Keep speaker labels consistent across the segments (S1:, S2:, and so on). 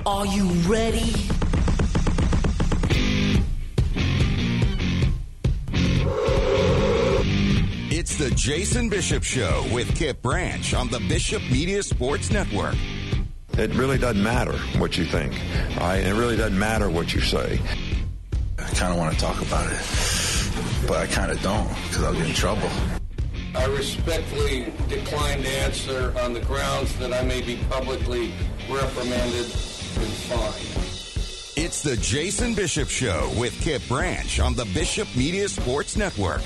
S1: Are you ready?
S2: It's the Jason Bishop Show with Kip Branch on the Bishop Media Sports Network.
S3: It really doesn't matter what you think, all right? It really doesn't matter what you say.
S4: I kind of want to talk about it, but I kind of don't because I'll get in trouble.
S5: I respectfully decline to answer on the grounds that I may be publicly reprimanded and fined.
S2: It's the Jason Bishop Show with Kip Branch on the Bishop Media Sports Network.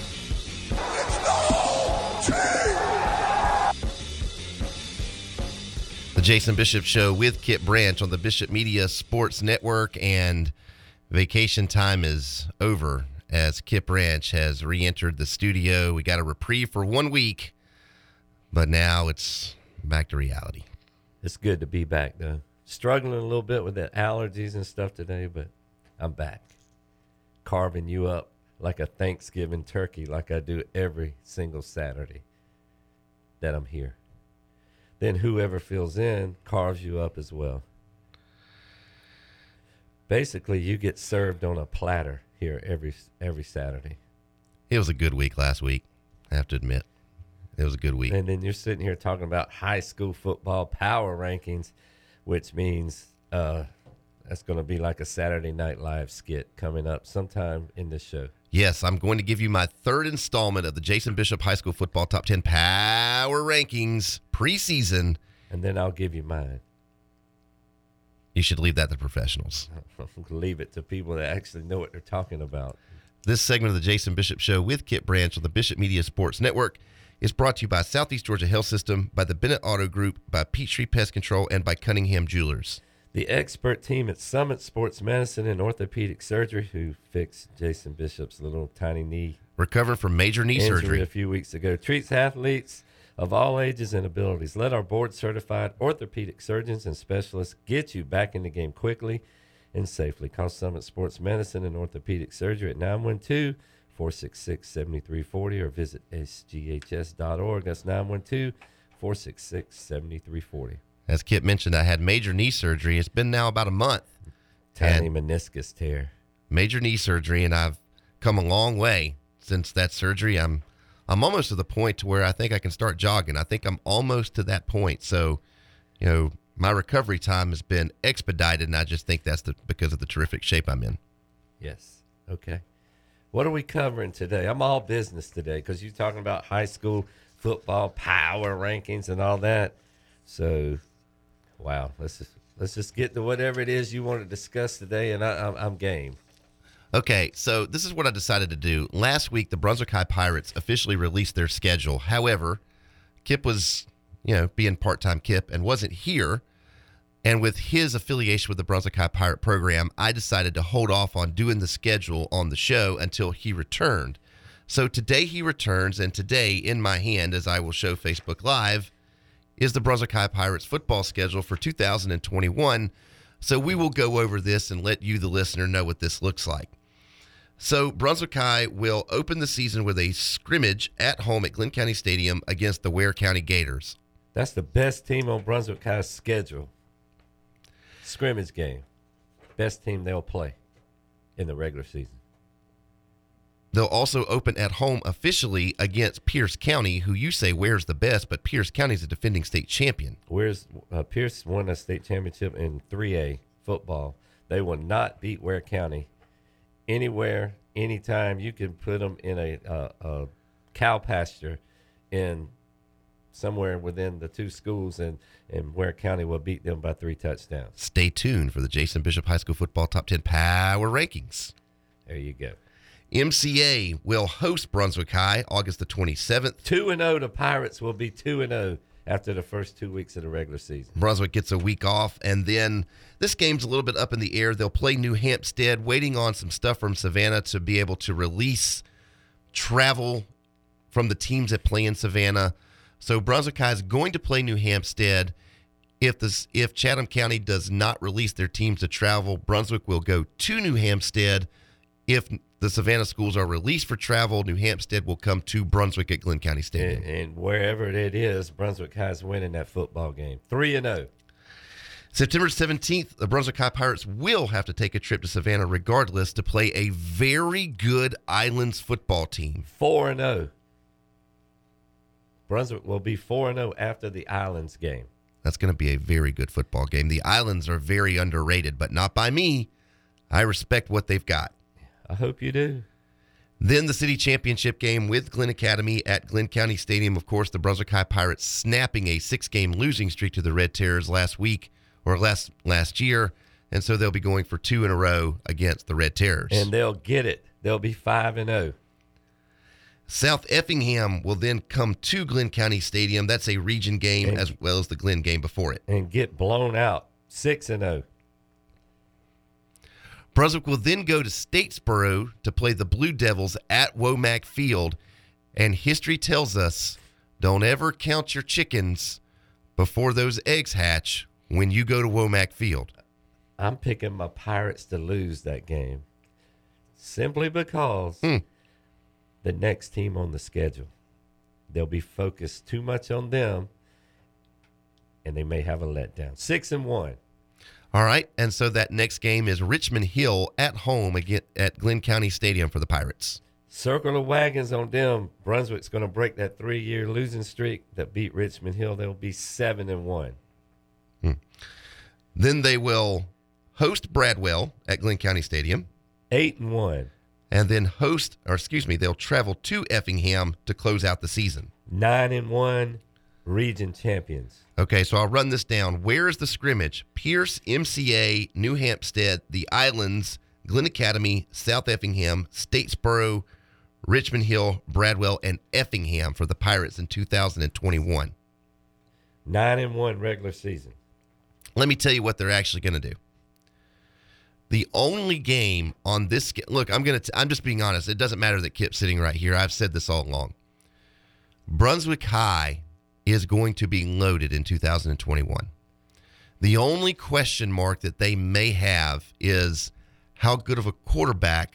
S6: The Jason Bishop Show with Kip Branch on the Bishop Media Sports Network, and vacation time is over as Kip Branch has re-entered the studio. We got a reprieve for 1 week, but now it's back to reality.
S7: It's good to be back, though. Struggling a little bit with the allergies and stuff today, but I'm back. Carving you up like a Thanksgiving turkey like I do every single Saturday that I'm here. Then whoever fills in carves you up as well. Basically, you get served on a platter here every Saturday.
S6: It was a good week last week, I have to admit. It was a good week.
S7: And then you're sitting here talking about high school football power rankings, which means that's going to be like a Saturday Night Live skit coming up sometime in this show.
S6: Yes, I'm going to give you my third installment of the Jason Bishop High School Football Top 10 Power Rankings preseason.
S7: And then I'll give you mine.
S6: You should leave that to professionals.
S7: Leave it to people that actually know what they're talking about.
S6: This segment of the Jason Bishop Show with Kip Branch on the Bishop Media Sports Network is brought to you by Southeast Georgia Health System, by the Bennett Auto Group, by Peachtree Pest Control, and by Cunningham Jewelers.
S7: The expert team at Summit Sports Medicine and Orthopedic Surgery who fixed Jason Bishop's little tiny knee.
S6: Recovering from major knee surgery
S7: a few weeks ago. Treats athletes of all ages and abilities. Let our board-certified orthopedic surgeons and specialists get you back in the game quickly and safely. Call Summit Sports Medicine and Orthopedic Surgery at 912-466-7340 or visit sghs.org. That's 912-466-7340.
S6: As Kip mentioned, I had major knee surgery. It's been now about a month.
S7: Tiny meniscus tear.
S6: Major knee surgery, and I've come a long way since that surgery. I'm almost to the point to where I think I can start jogging. I think I'm almost to that point. So, my recovery time has been expedited, and I just think that's because of the terrific shape I'm in.
S7: Yes. Okay. What are we covering today? I'm all business today because you're talking about high school football power rankings and all that. So, wow, let's just get to whatever it is you want to discuss today, and I'm game.
S6: Okay, so this is what I decided to do. Last week, the Brunswick High Pirates officially released their schedule. However, Kip was, being part-time Kip and wasn't here. And with his affiliation with the Brunswick High Pirate program, I decided to hold off on doing the schedule on the show until he returned. So today he returns, and today in my hand, as I will show Facebook Live, is the Brunswick High Pirates football schedule for 2021. So we will go over this and let you, the listener, know what this looks like. So Brunswick High will open the season with a scrimmage at home at Glenn County Stadium against the Ware County Gators.
S7: That's the best team on Brunswick High's schedule. Scrimmage game. Best team they'll play in the regular season.
S6: They'll also open at home officially against Pierce County, who you say Ware's the best, but Pierce County is a defending state champion.
S7: Pierce won a state championship in 3A football. They will not beat Ware County anywhere, anytime. You can put them in a cow pasture in somewhere within the two schools, and Ware County will beat them by 3 touchdowns.
S6: Stay tuned for the Jason Bishop High School Football Top 10 Power Rankings.
S7: There you go.
S6: MCA will host Brunswick High August the 27th.
S7: 2-0. The Pirates will be 2-0 after the first 2 weeks of the regular season.
S6: Brunswick gets a week off, and then this game's a little bit up in the air. They'll play New Hampstead, waiting on some stuff from Savannah to be able to release travel from the teams that play in Savannah. So Brunswick High is going to play New Hampstead. If Chatham County does not release their teams to travel, Brunswick will go to New Hampstead. If the Savannah schools are released for travel, New Hampstead will come to Brunswick at Glenn County Stadium.
S7: And wherever it is, Brunswick High is winning that football game. 3-0.
S6: September 17th, the Brunswick High Pirates will have to take a trip to Savannah regardless to play a very good Islands football team.
S7: 4-0. Brunswick will be 4-0 after the Islands game.
S6: That's going to be a very good football game. The Islands are very underrated, but not by me. I respect what they've got.
S7: I hope you do.
S6: Then the city championship game with Glenn Academy at Glenn County Stadium. Of course, the Brunswick High Pirates snapping a 6-game losing streak to the Red Terrors last year, and so they'll be going for 2 in a row against the Red Terrors.
S7: And they'll get it. They'll be 5-0.
S6: South Effingham will then come to Glenn County Stadium. That's a region game as well as the Glenn game before it.
S7: And get blown out, 6-0.
S6: Brunswick will then go to Statesboro to play the Blue Devils at Womack Field. And history tells us, don't ever count your chickens before those eggs hatch when you go to Womack Field.
S7: I'm picking my Pirates to lose that game simply because the next team on the schedule, they'll be focused too much on them, and they may have a letdown. 6-1.
S6: All right, and so that next game is Richmond Hill at home again at Glenn County Stadium for the Pirates.
S7: Circle the wagons on them. Brunswick's going to break that 3-year losing streak that beat Richmond Hill. They'll be 7-1.
S6: Then they will host Bradwell at Glenn County Stadium.
S7: 8-1.
S6: And then they'll travel to Effingham to close out the season.
S7: 9-1, region champions.
S6: Okay, so I'll run this down. Where is the scrimmage? Pierce, MCA, New Hampstead, the Islands, Glenn Academy, South Effingham, Statesboro, Richmond Hill, Bradwell, and Effingham for the Pirates in 2021.
S7: 9-1 regular season.
S6: Let me tell you what they're actually going to do. The only game on this look, I'm just being honest. It doesn't matter that Kip's sitting right here. I've said this all along. Brunswick High is going to be loaded in 2021. The only question mark that they may have is how good quarterback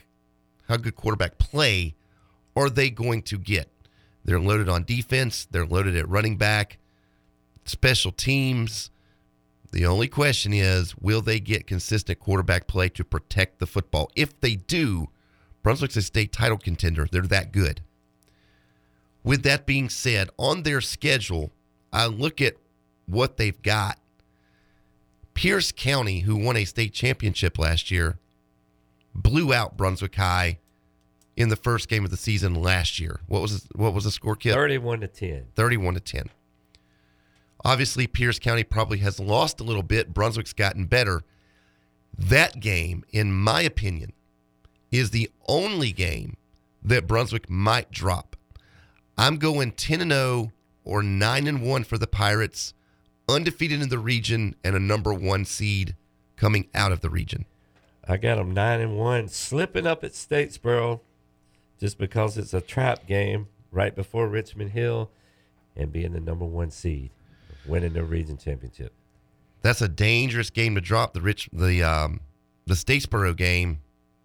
S6: play are they going to get? They're loaded on defense. They're loaded at running back, special teams. The only question is, will they get consistent quarterback play to protect the football? If they do, Brunswick's a state title contender. They're that good. With that being said, on their schedule, I look at what they've got. Pierce County, who won a state championship last year, blew out Brunswick High in the first game of the season last year. What was the score, Kip?
S7: 31-10.
S6: 31-10. Obviously, Pierce County probably has lost a little bit. Brunswick's gotten better. That game, in my opinion, is the only game that Brunswick might drop. I'm going 10-0 or 9-1 for the Pirates, undefeated in the region, and a number 1 seed coming out of the region.
S7: I got them 9-1, slipping up at Statesboro just because it's a trap game right before Richmond Hill and being the number 1 seed, winning the region championship.
S6: That's a dangerous game to drop. The Statesboro game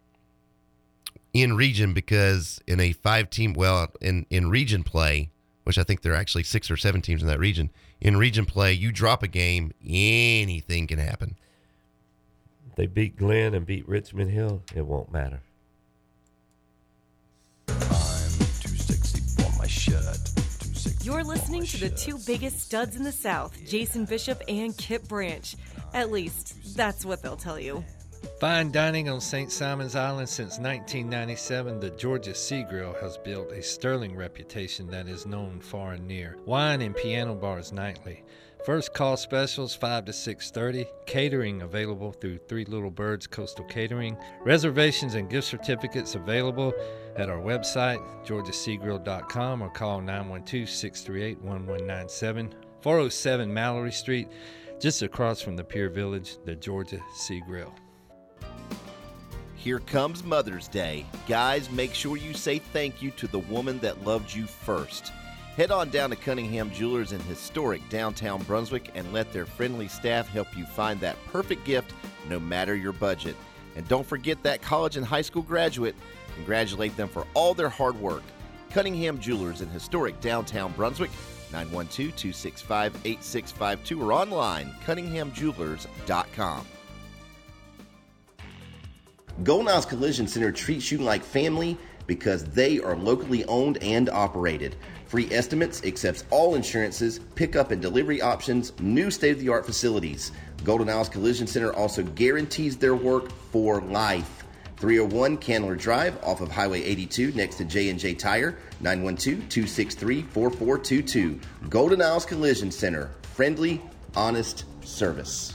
S6: in region, because in a 5-team, in region play, which I think there are actually 6 or 7 teams in that region, in region play, you drop a game, anything can happen.
S7: If they beat Glenn and beat Richmond Hill, it won't matter.
S1: I'm too sexy for my shirt.
S8: You're listening to the 2 biggest studs in the South, Jason Bishop and Kip Branch. At least, that's what they'll tell you.
S9: Fine dining on St. Simon's Island since 1997, the Georgia Sea Grill has built a sterling reputation that is known far and near. Wine and piano bars nightly. First call specials 5 to 6:30. Catering available through Three Little Birds Coastal Catering. Reservations and gift certificates available at our website, georgiaseagrill.com, or call 912-638-1197. 407 Mallory Street, just across from the Pier Village, the Georgia Sea Grill.
S10: Here comes Mother's Day. Guys, make sure you say thank you to the woman that loved you first. Head on down to Cunningham Jewelers in historic downtown Brunswick and let their friendly staff help you find that perfect gift no matter your budget. And don't forget that college and high school graduate. Congratulate them for all their hard work. Cunningham Jewelers in historic downtown Brunswick. 912-265-8652 or online, cunninghamjewelers.com. Golden Isles Collision Center treats you like family because they are locally owned and operated. Free estimates, accepts all insurances, pickup and delivery options, new state-of-the-art facilities. Golden Isles Collision Center also guarantees their work for life. 301 Candler Drive off of Highway 82 next to J&J Tire, 912-263-4422. Golden Isles Collision Center, friendly, honest service.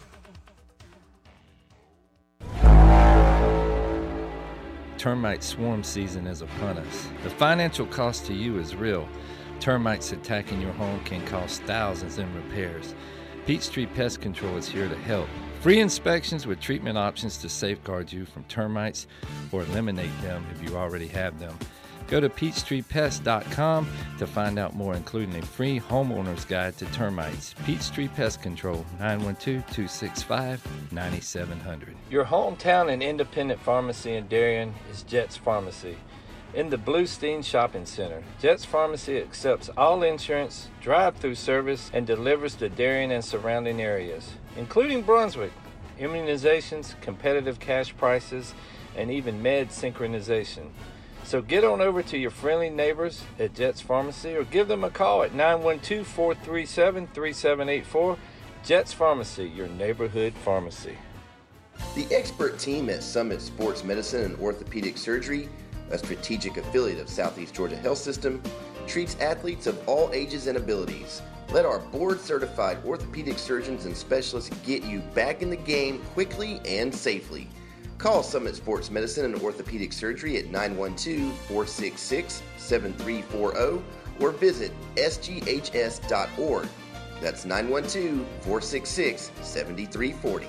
S9: Termite swarm season is upon us. The financial cost to you is real. Termites attacking your home can cost thousands in repairs. Peachtree Pest Control is here to help. Free inspections with treatment options to safeguard you from termites or eliminate them if you already have them. Go to PeachtreePest.com to find out more, including a free homeowner's guide to termites. Peachtree Pest Control, 912-265-9700.
S7: Your hometown and independent pharmacy in Darien is Jets Pharmacy. In the Bluestein Shopping Center, Jets Pharmacy accepts all insurance, drive-through service, and delivers to Darien and surrounding areas, including Brunswick. Immunizations, competitive cash prices, and even med synchronization. So get on over to your friendly neighbors at Jets Pharmacy or give them a call at 912-437-3784. Jets Pharmacy, your neighborhood pharmacy.
S10: The expert team at Summit Sports Medicine and Orthopedic Surgery, a strategic affiliate of Southeast Georgia Health System, treats athletes of all ages and abilities. Let our board-certified orthopedic surgeons and specialists get you back in the game quickly and safely. Call Summit Sports Medicine and Orthopedic Surgery at 912-466-7340 or visit sghs.org. That's 912-466-7340.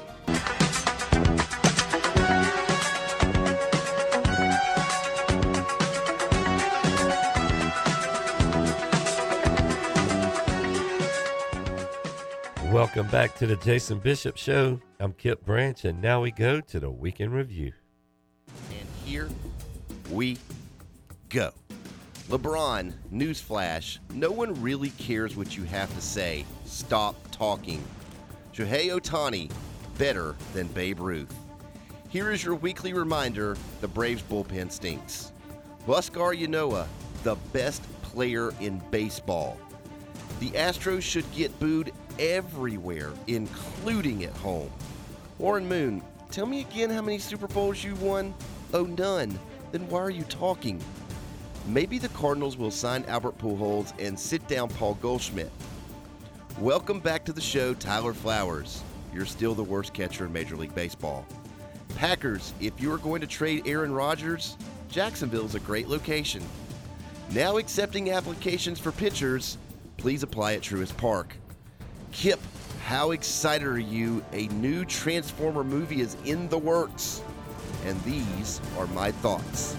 S7: Welcome back to the Jason Bishop Show. I'm Kip Branch, and now we go to the Weekend Review.
S10: And here we go. LeBron, newsflash, no one really cares what you have to say. Stop talking. Shohei Ohtani, better than Babe Ruth. Here is your weekly reminder, the Braves bullpen stinks. Huascar Ynoa, the best player in baseball. The Astros should get booed everywhere, including at home. Warren Moon, tell me again how many Super Bowls you won? Oh, none. Then why are you talking? Maybe the Cardinals will sign Albert Pujols and sit down Paul Goldschmidt. Welcome back to the show, Tyler Flowers. You're still the worst catcher in Major League Baseball. Packers, if you are going to trade Aaron Rodgers, Jacksonville is a great location. Now accepting applications for pitchers, please apply at Truist Park. Kip, how excited are you? A new Transformer movie is in the works. And these are my thoughts.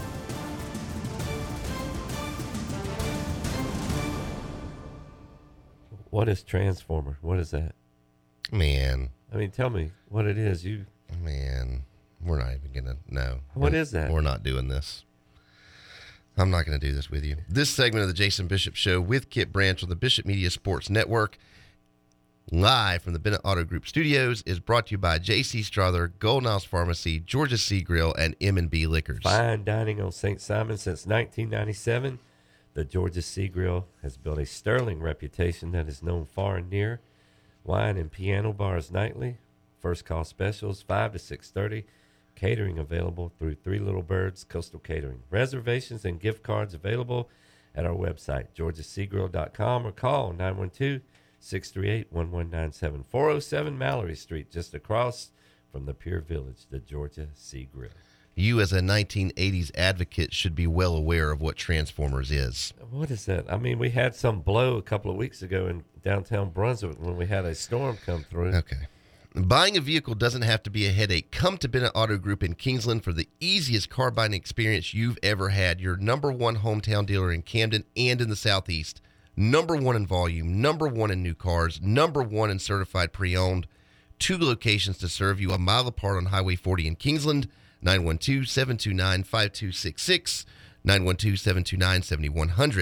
S7: What is Transformer? What is that?
S6: Man.
S7: I mean, tell me what it is.
S6: Man, we're not even going to know.
S7: What is that?
S6: We're not doing this. I'm not going to do this with you. This segment of the Jason Bishop Show with Kip Branch on the Bishop Media Sports Network, live from the Bennett Auto Group Studios, is brought to you by J.C. Strother, Golden Isles Pharmacy, Georgia Sea Grill, and M&B Liquors.
S7: Fine dining on St. Simon since 1997. The Georgia Sea Grill has built a sterling reputation that is known far and near. Wine and piano bars nightly. First call specials, 5 to 6:30. Catering available through Three Little Birds Coastal Catering. Reservations and gift cards available at our website, georgiaseagrill.com, or call 912-638-1197. 407 Mallory Street, just across from the Pier Village, the Georgia Sea Grill.
S6: You, as a 1980s advocate, should be well aware of what Transformers is.
S7: What is that? I mean, we had some blow a couple of weeks ago in downtown Brunswick when we had a storm come through.
S6: Okay. Buying a vehicle doesn't have to be a headache. Come to Bennett Auto Group in Kingsland for the easiest car buying experience you've ever had. Your number one hometown dealer in Camden and in the Southeast. Number one in volume, number one in new cars, number one in certified pre-owned. 2 locations to serve you, a mile apart on Highway 40 in Kingsland, 912-729-5266, 912-729-7100.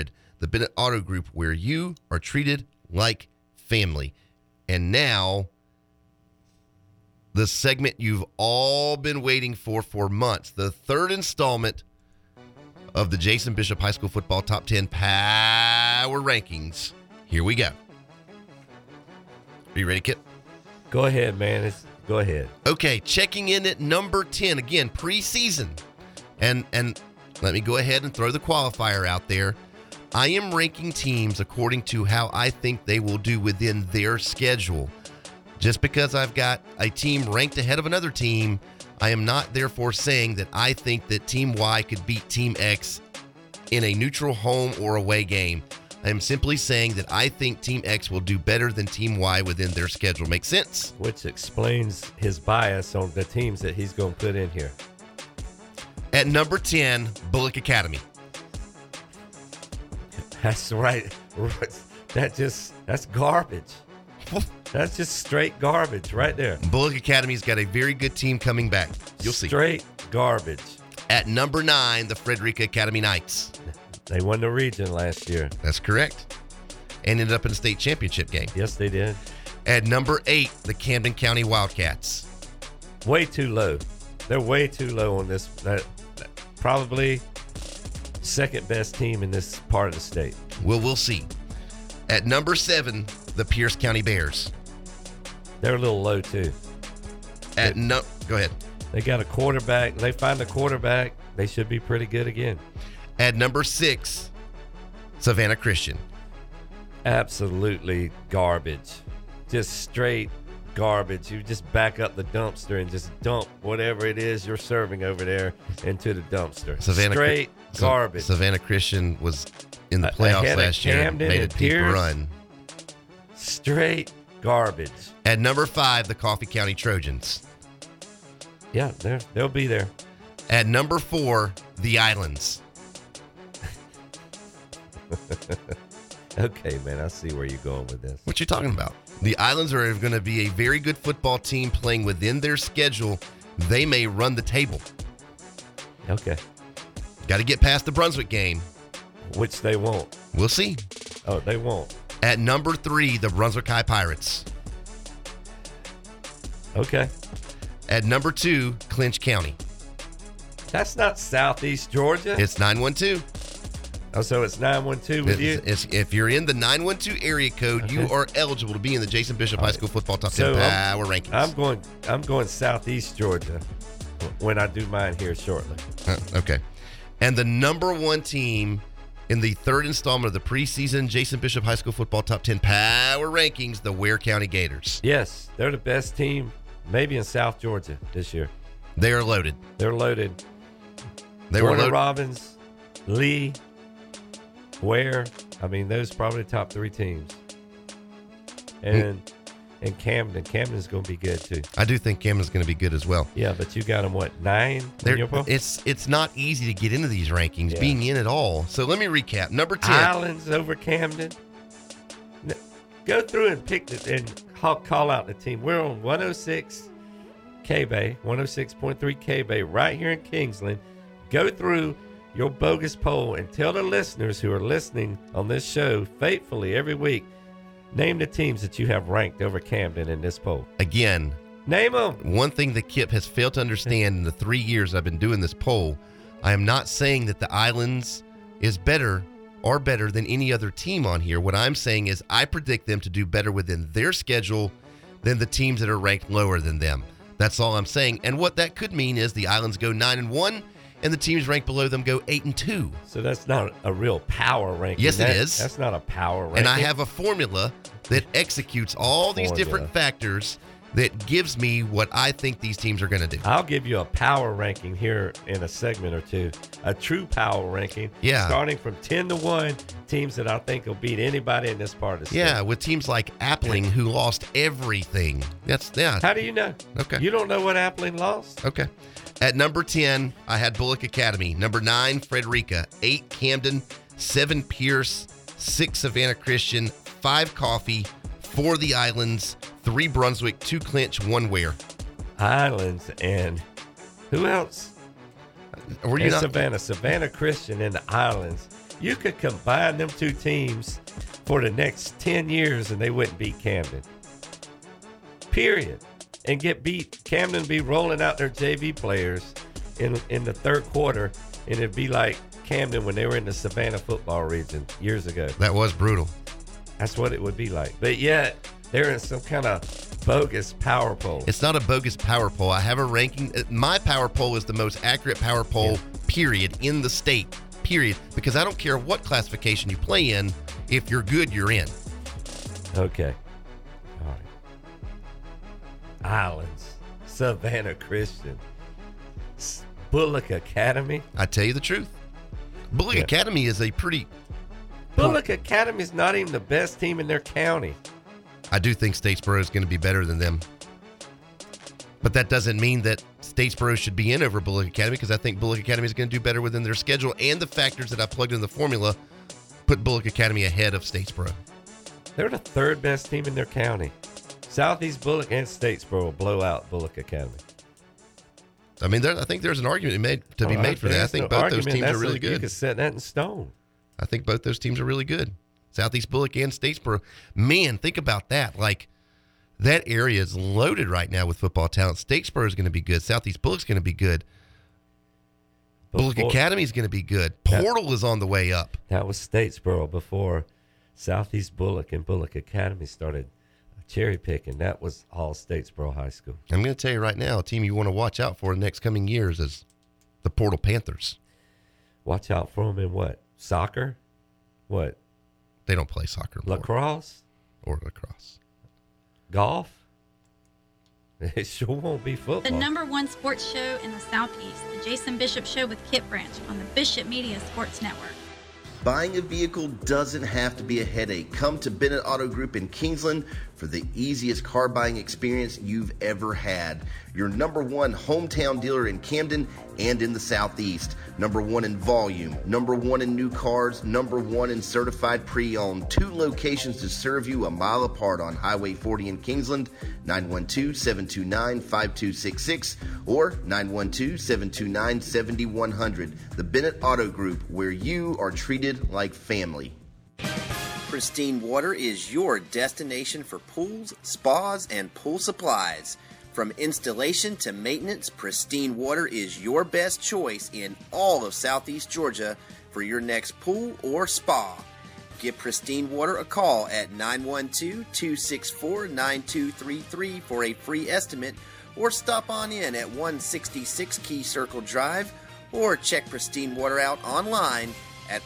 S6: the Bennett Auto Group, where you are treated like family. And now, the segment you've all been waiting for months, the third installment of the Jason Bishop High School Football Top 10 Power Rankings. Here we go. Are you ready, Kip?
S7: Go ahead, man. Go ahead.
S6: Okay, checking in at number 10. Again, preseason. And let me go ahead and throw the qualifier out there. I am ranking teams according to how I think they will do within their schedule. Just because I've got a team ranked ahead of another team, I am not therefore saying that I think that Team Y could beat Team X in a neutral home or away game. I am simply saying that I think Team X will do better than Team Y within their schedule. Make sense?
S7: Which explains his bias on the teams that he's going to put in here.
S6: At number 10, Bullock Academy.
S7: That's right. That's garbage. That's just straight garbage right there.
S6: Bullock Academy's got a very good team coming back. You'll see.
S7: Straight garbage.
S6: At number 9, the Frederica Academy Knights.
S7: They won the region last year.
S6: That's correct. And ended up in a state championship game.
S7: Yes, they did.
S6: At number 8, the Camden County Wildcats.
S7: Way too low. They're way too low on this. Probably second best team in this part of the state.
S6: Well, we'll see. At number 7, the Pierce County Bears.
S7: They're a little low too.
S6: Go ahead.
S7: They got a quarterback. They find a quarterback. They should be pretty good again.
S6: At number 6, Savannah Christian.
S7: Absolutely garbage. Just straight garbage. You just back up the dumpster and just dump whatever it is you're serving over there into the dumpster. Straight garbage.
S6: Savannah Christian was in the playoffs last year.
S7: Camden
S6: made a
S7: and
S6: deep
S7: Pierce.
S6: run.
S7: Straight garbage.
S6: At number 5, the Coffee County Trojans.
S7: Yeah, they'll be there.
S6: At number 4, the Islands.
S7: Okay, man, I see where you're going with this.
S6: What you talking about? The Islands are going to be a very good football team playing within their schedule. They may run the table.
S7: Okay.
S6: Got to get past the Brunswick game.
S7: Which they won't.
S6: We'll see.
S7: Oh, they won't.
S6: At number 3, the Brunswick High Pirates.
S7: Okay.
S6: At number 2, Clinch County.
S7: That's not Southeast Georgia.
S6: It's 912.
S7: Oh, so it's 912 with you?
S6: If you're in the 912 area code, you are eligible to be in the Jason Bishop High School Football Top 10 Power Rankings.
S7: I'm going Southeast Georgia when I do mine here shortly.
S6: Okay. And the number 1 team in the third installment of the preseason Jason Bishop High School Football Top 10 Power Rankings, the Ware County Gators.
S7: Yes, they're the best team maybe in South Georgia this year.
S6: They are loaded.
S7: They're loaded.
S6: They were loaded.
S7: Robbins, Lee, Ware. I mean, those are probably the top 3 teams. And Camden. Camden's going to be good too.
S6: I do think Camden's going to be good as well.
S7: Yeah, but you got them, 9? In your poll?
S6: It's not easy to get into these rankings, being in at all. So let me recap. Number 10.
S7: Islands over Camden. Go through and pick and call out the team. We're on 106 K-Bay, 106.3 K-Bay right here in Kingsland. Go through your bogus poll and tell the listeners who are listening on this show faithfully every week, name the teams that you have ranked over Camden in this poll.
S6: Again,
S7: name them.
S6: One thing that Kip has failed to understand in the 3 years I've been doing this poll, I am not saying that the Islands is better than any other team on here. What I'm saying is I predict them to do better within their schedule than the teams that are ranked lower than them. That's all I'm saying. And what that could mean is the Islands go 9-1 and the teams ranked below them go 8-2.
S7: So that's not a real power ranking.
S6: Yes, it is.
S7: That's not a power ranking.
S6: And I have a formula that executes all these different factors that gives me what I think these teams are going to do.
S7: I'll give you a power ranking here in a segment or two. A true power ranking.
S6: Yeah.
S7: Starting from 10-1, teams that I think will beat anybody in this part of the state.
S6: Yeah, with teams like Appling, who lost everything.
S7: How do you know?
S6: Okay.
S7: You don't know what Appling lost?
S6: Okay. At number 10, I had Bullock Academy. Number 9, Frederica. 8, Camden. 7, Pierce. 6, Savannah Christian. 5, Coffee. 4, the Islands. 3, Brunswick. 2, Clinch. 1, Ware.
S7: Islands and who else?
S6: Were you
S7: Savannah Christian and the Islands. You could combine them two teams for the next 10 years and they wouldn't beat Camden. Period. And get beat. Camden be rolling out their JV players in the third quarter, and it'd be like Camden when they were in the Savannah football region years ago.
S6: That was brutal.
S7: That's what it would be like. But yet, they're in some kind of bogus power poll.
S6: It's not a bogus power poll. I have a ranking. My power poll is the most accurate power poll, period, in the state, period. Because I don't care what classification you play in. If you're good, you're in.
S7: Okay. All right. Islands, Savannah Christian, Bullock Academy.
S6: I tell you the truth. Bullock Academy is a pretty...
S7: Bullock Academy is not even the best team in their county.
S6: I do think Statesboro is going to be better than them. But that doesn't mean that Statesboro should be in over Bullock Academy, because I think Bullock Academy is going to do better within their schedule, and the factors that I plugged in the formula put Bullock Academy ahead of Statesboro.
S7: They're the third best team in their county. Southeast Bullock and Statesboro will blow out Bullock Academy.
S6: I mean, I think there's an argument to be made for that. I think both those teams are really good.
S7: You could set that in stone.
S6: I think both those teams are really good. Southeast Bullock and Statesboro. Man, think about that. Like, that area is loaded right now with football talent. Statesboro is going to be good. Southeast Bullock's going to be good. Bullock Academy is going to be good. Portal is on the way up.
S7: That was Statesboro before Southeast Bullock and Bullock Academy started cherry picking. That was all Statesboro High School.
S6: I'm going to tell you right now, a team you want to watch out for in the next coming years is the Portal Panthers.
S7: Watch out for them in what? Soccer? What?
S6: They don't play soccer anymore.
S7: Lacrosse?
S6: Or lacrosse.
S7: Golf? It sure won't be football.
S11: The number one sports show in the Southeast, the Jason Bishop Show with Kip Branch on the Bishop Media Sports Network.
S10: Buying a vehicle doesn't have to be a headache. Come to Bennett Auto Group in Kingsland for the easiest car buying experience you've ever had. Your number one hometown dealer in Camden and in the Southeast. Number one in volume, number one in new cars, number one in certified pre-owned. 2 locations to serve you a mile apart on Highway 40 in Kingsland, 912-729-5266 or 912-729-7100. The Bennett Auto Group, where you are treated like family. Pristine Water is your destination for pools, spas, and pool supplies. From installation to maintenance, Pristine Water is your best choice in all of Southeast Georgia for your next pool or spa. Give Pristine Water a call at 912-264-9233 for a free estimate, or stop on in at 166 Key Circle Drive, or check Pristine Water out online at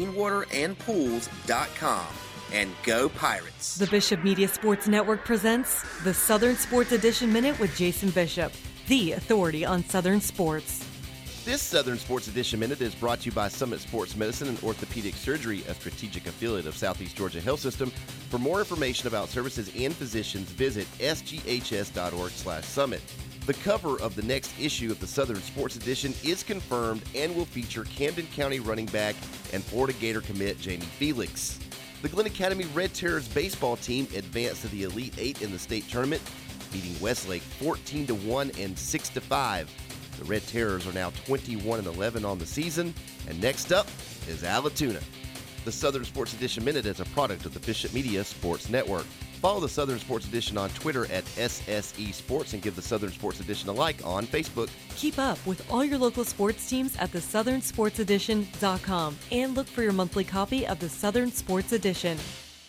S10: pristinewaterandpools.com. And go Pirates.
S8: The Bishop Media Sports Network presents the Southern Sports Edition Minute with Jason Bishop, the authority on Southern sports.
S10: This Southern Sports Edition Minute is brought to you by Summit Sports Medicine and Orthopedic Surgery, a strategic affiliate of Southeast Georgia Health System. For more information about services and physicians, visit sghs.org/summit. The cover of the next issue of the Southern Sports Edition is confirmed and will feature Camden County running back and Florida Gator commit Jamie Felix. The Glen Academy Red Terrors baseball team advanced to the Elite 8 in the state tournament, beating Westlake 14-1 and 6-5. The Red Terrors are now 21-11 on the season, and next up is Allatoona. The Southern Sports Edition Minute is a product of the Bishop Media Sports Network. Follow the Southern Sports Edition on Twitter at SSE Sports and give the Southern Sports Edition a like on Facebook.
S8: Keep up with all your local sports teams at thesouthernsportsedition.com and look for your monthly copy of the Southern Sports Edition.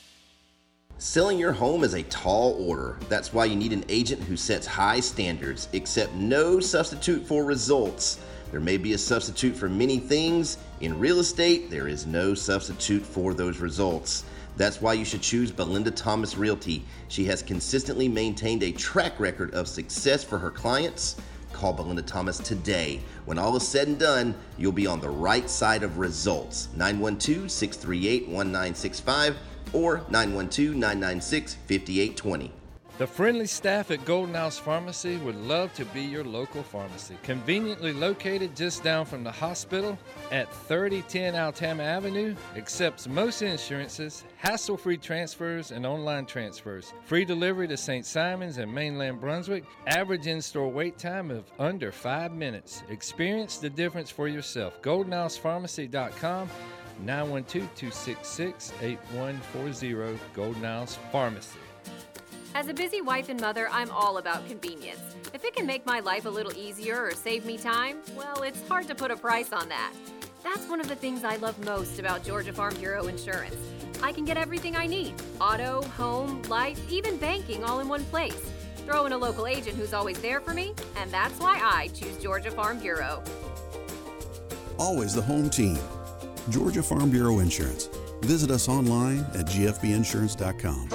S10: Selling your home is a tall order. That's why you need an agent who sets high standards, except no substitute for results. There may be a substitute for many things. In real estate, there is no substitute for those results. That's why you should choose Belinda Thomas Realty. She has consistently maintained a track record of success for her clients. Call Belinda Thomas today. When all is said and done, you'll be on the right side of results. 912-638-1965 or 912-996-5820.
S9: The friendly staff at Golden House Pharmacy would love to be your local pharmacy. Conveniently located just down from the hospital at 3010 Altama Avenue, accepts most insurances, hassle-free transfers, and online transfers. Free delivery to St. Simons and mainland Brunswick. Average in-store wait time of under 5 minutes. Experience the difference for yourself. GoldenHousePharmacy.com. 912-266-8140, Golden Isles Pharmacy.
S12: As a busy wife and mother, I'm all about convenience. If it can make my life a little easier or save me time, well, it's hard to put a price on that. That's one of the things I love most about Georgia Farm Bureau Insurance. I can get everything I need: auto, home, life, even banking all in one place. Throw in a local agent who's always there for me, and that's why I choose Georgia Farm Bureau.
S13: Always the home team. Georgia Farm Bureau Insurance. Visit us online at gfbinsurance.com.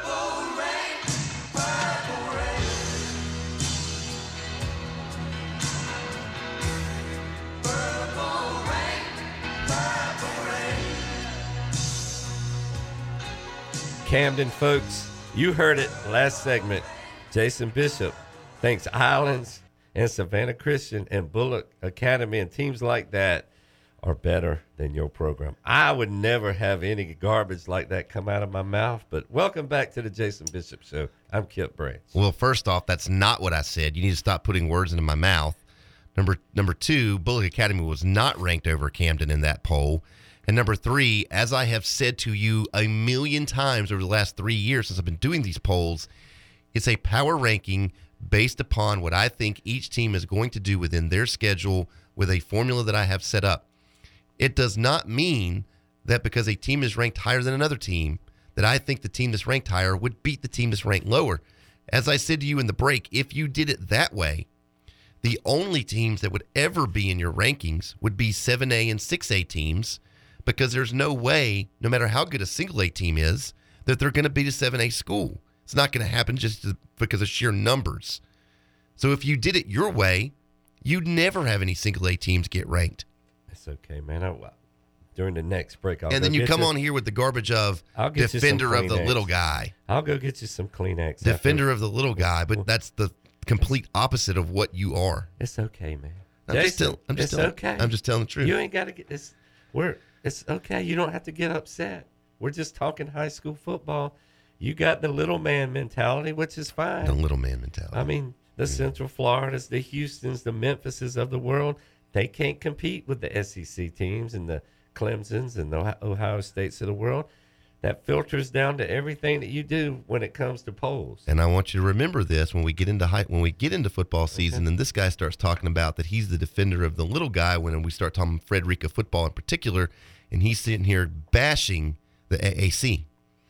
S7: Camden folks, you heard it last segment. Jason Bishop thinks Islands and Savannah Christian and Bullock Academy and teams like that are better than your program. I would never have any garbage like that come out of my mouth, but welcome back to the Jason Bishop Show. I'm Kip Branch.
S6: Well, first off, that's not what I said. You need to stop putting words into my mouth. Number two, Bullock Academy was not ranked over Camden in that poll. And number three, as I have said to you a million times over the last 3 years since I've been doing these polls, it's a power ranking based upon what I think each team is going to do within their schedule with a formula that I have set up. It does not mean that because a team is ranked higher than another team, that I think the team that's ranked higher would beat the team that's ranked lower. As I said to you in the break, if you did it that way, the only teams that would ever be in your rankings would be 7A and 6A teams, because there's no way, no matter how good a single A team is, that they're going to beat a 7A school. It's not going to happen just because of sheer numbers. So if you did it your way, you'd never have any single A teams get ranked.
S7: That's okay, man. During the next break,
S6: and then you come on here with the garbage of defender of the little guy.
S7: I'll go get you some Kleenex.
S6: Defender of the little guy, but that's the complete opposite of what you are.
S7: It's okay, man.
S6: It's okay. I'm just telling the truth.
S7: You ain't got to get this. It's okay. You don't have to get upset. We're just talking high school football. You got the little man mentality, which is fine.
S6: The little man mentality.
S7: I mean, the Central Floridas, the Houstons, the Memphises of the world, they can't compete with the SEC teams and the Clemsons and the Ohio States of the world. That filters down to everything that you do when it comes to polls.
S6: And I want you to remember this when we get into football season, and this guy starts talking about that he's the defender of the little guy when we start talking Frederica football in particular, and he's sitting here bashing the AAC.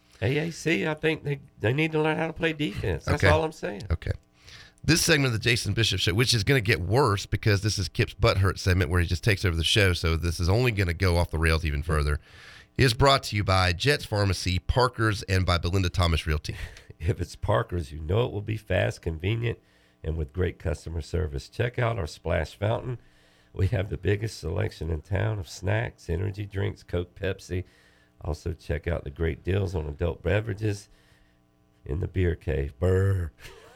S7: AAC, I think they need to learn how to play defense. That's all I'm saying.
S6: Okay. This segment of the Jason Bishop Show, which is going to get worse because this is Kip's butthurt segment where he just takes over the show, so this is only going to go off the rails even further, is brought to you by Jets Pharmacy, Parker's, and by Belinda Thomas Realty.
S7: If it's Parker's, you know it will be fast, convenient, and with great customer service. Check out our Splash Fountain. We have the biggest selection in town of snacks, energy drinks, Coke, Pepsi. Also check out the great deals on adult beverages in the beer cave. Brr.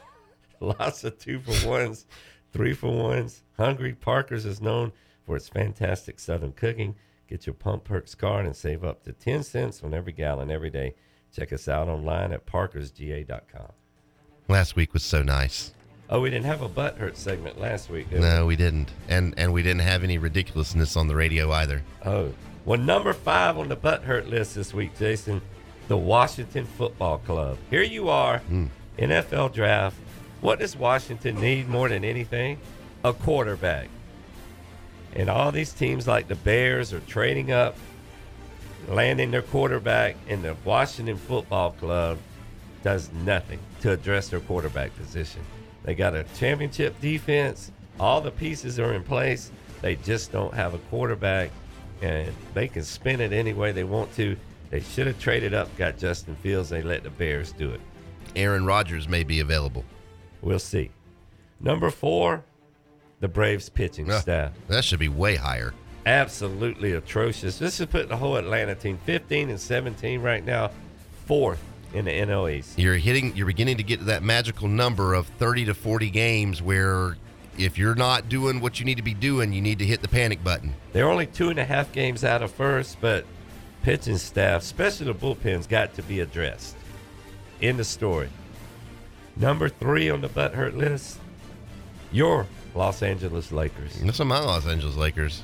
S7: Lots of 2-for-1s, 3-for-1s. Hungry Parker's is known for its fantastic Southern cooking. Get your Pump Perks card and save up to 10 cents on every gallon every day. Check us out online at parkersga.com.
S6: Last week was so nice.
S7: Oh, we didn't have a butthurt segment last week, did
S6: No, we didn't. And we didn't have any ridiculousness on the radio either.
S7: Oh. Well, number 5 on the butthurt list this week, Jason, the Washington Football Club. Here you are, NFL draft. What does Washington need more than anything? A quarterback. And all these teams like the Bears are trading up, landing their quarterback, and the Washington Football Club does nothing to address their quarterback position. They got a championship defense. All the pieces are in place. They just don't have a quarterback, and they can spin it any way they want to. They should have traded up, got Justin Fields. They let the Bears do it.
S6: Aaron Rodgers may be available.
S7: We'll see. Number 4, the Braves pitching staff.
S6: That should be way higher.
S7: Absolutely atrocious. This is putting the whole Atlanta team 15-17 right now, 4th in the NL East.
S6: You're beginning to get to that magical number of 30 to 40 games where if you're not doing what you need to be doing, you need to hit the panic button.
S7: They're only 2.5 games out of first, but pitching staff, especially the bullpens, got to be addressed. End of story. Number 3 on the butthurt list, your Los Angeles Lakers.
S6: That's my Los Angeles Lakers.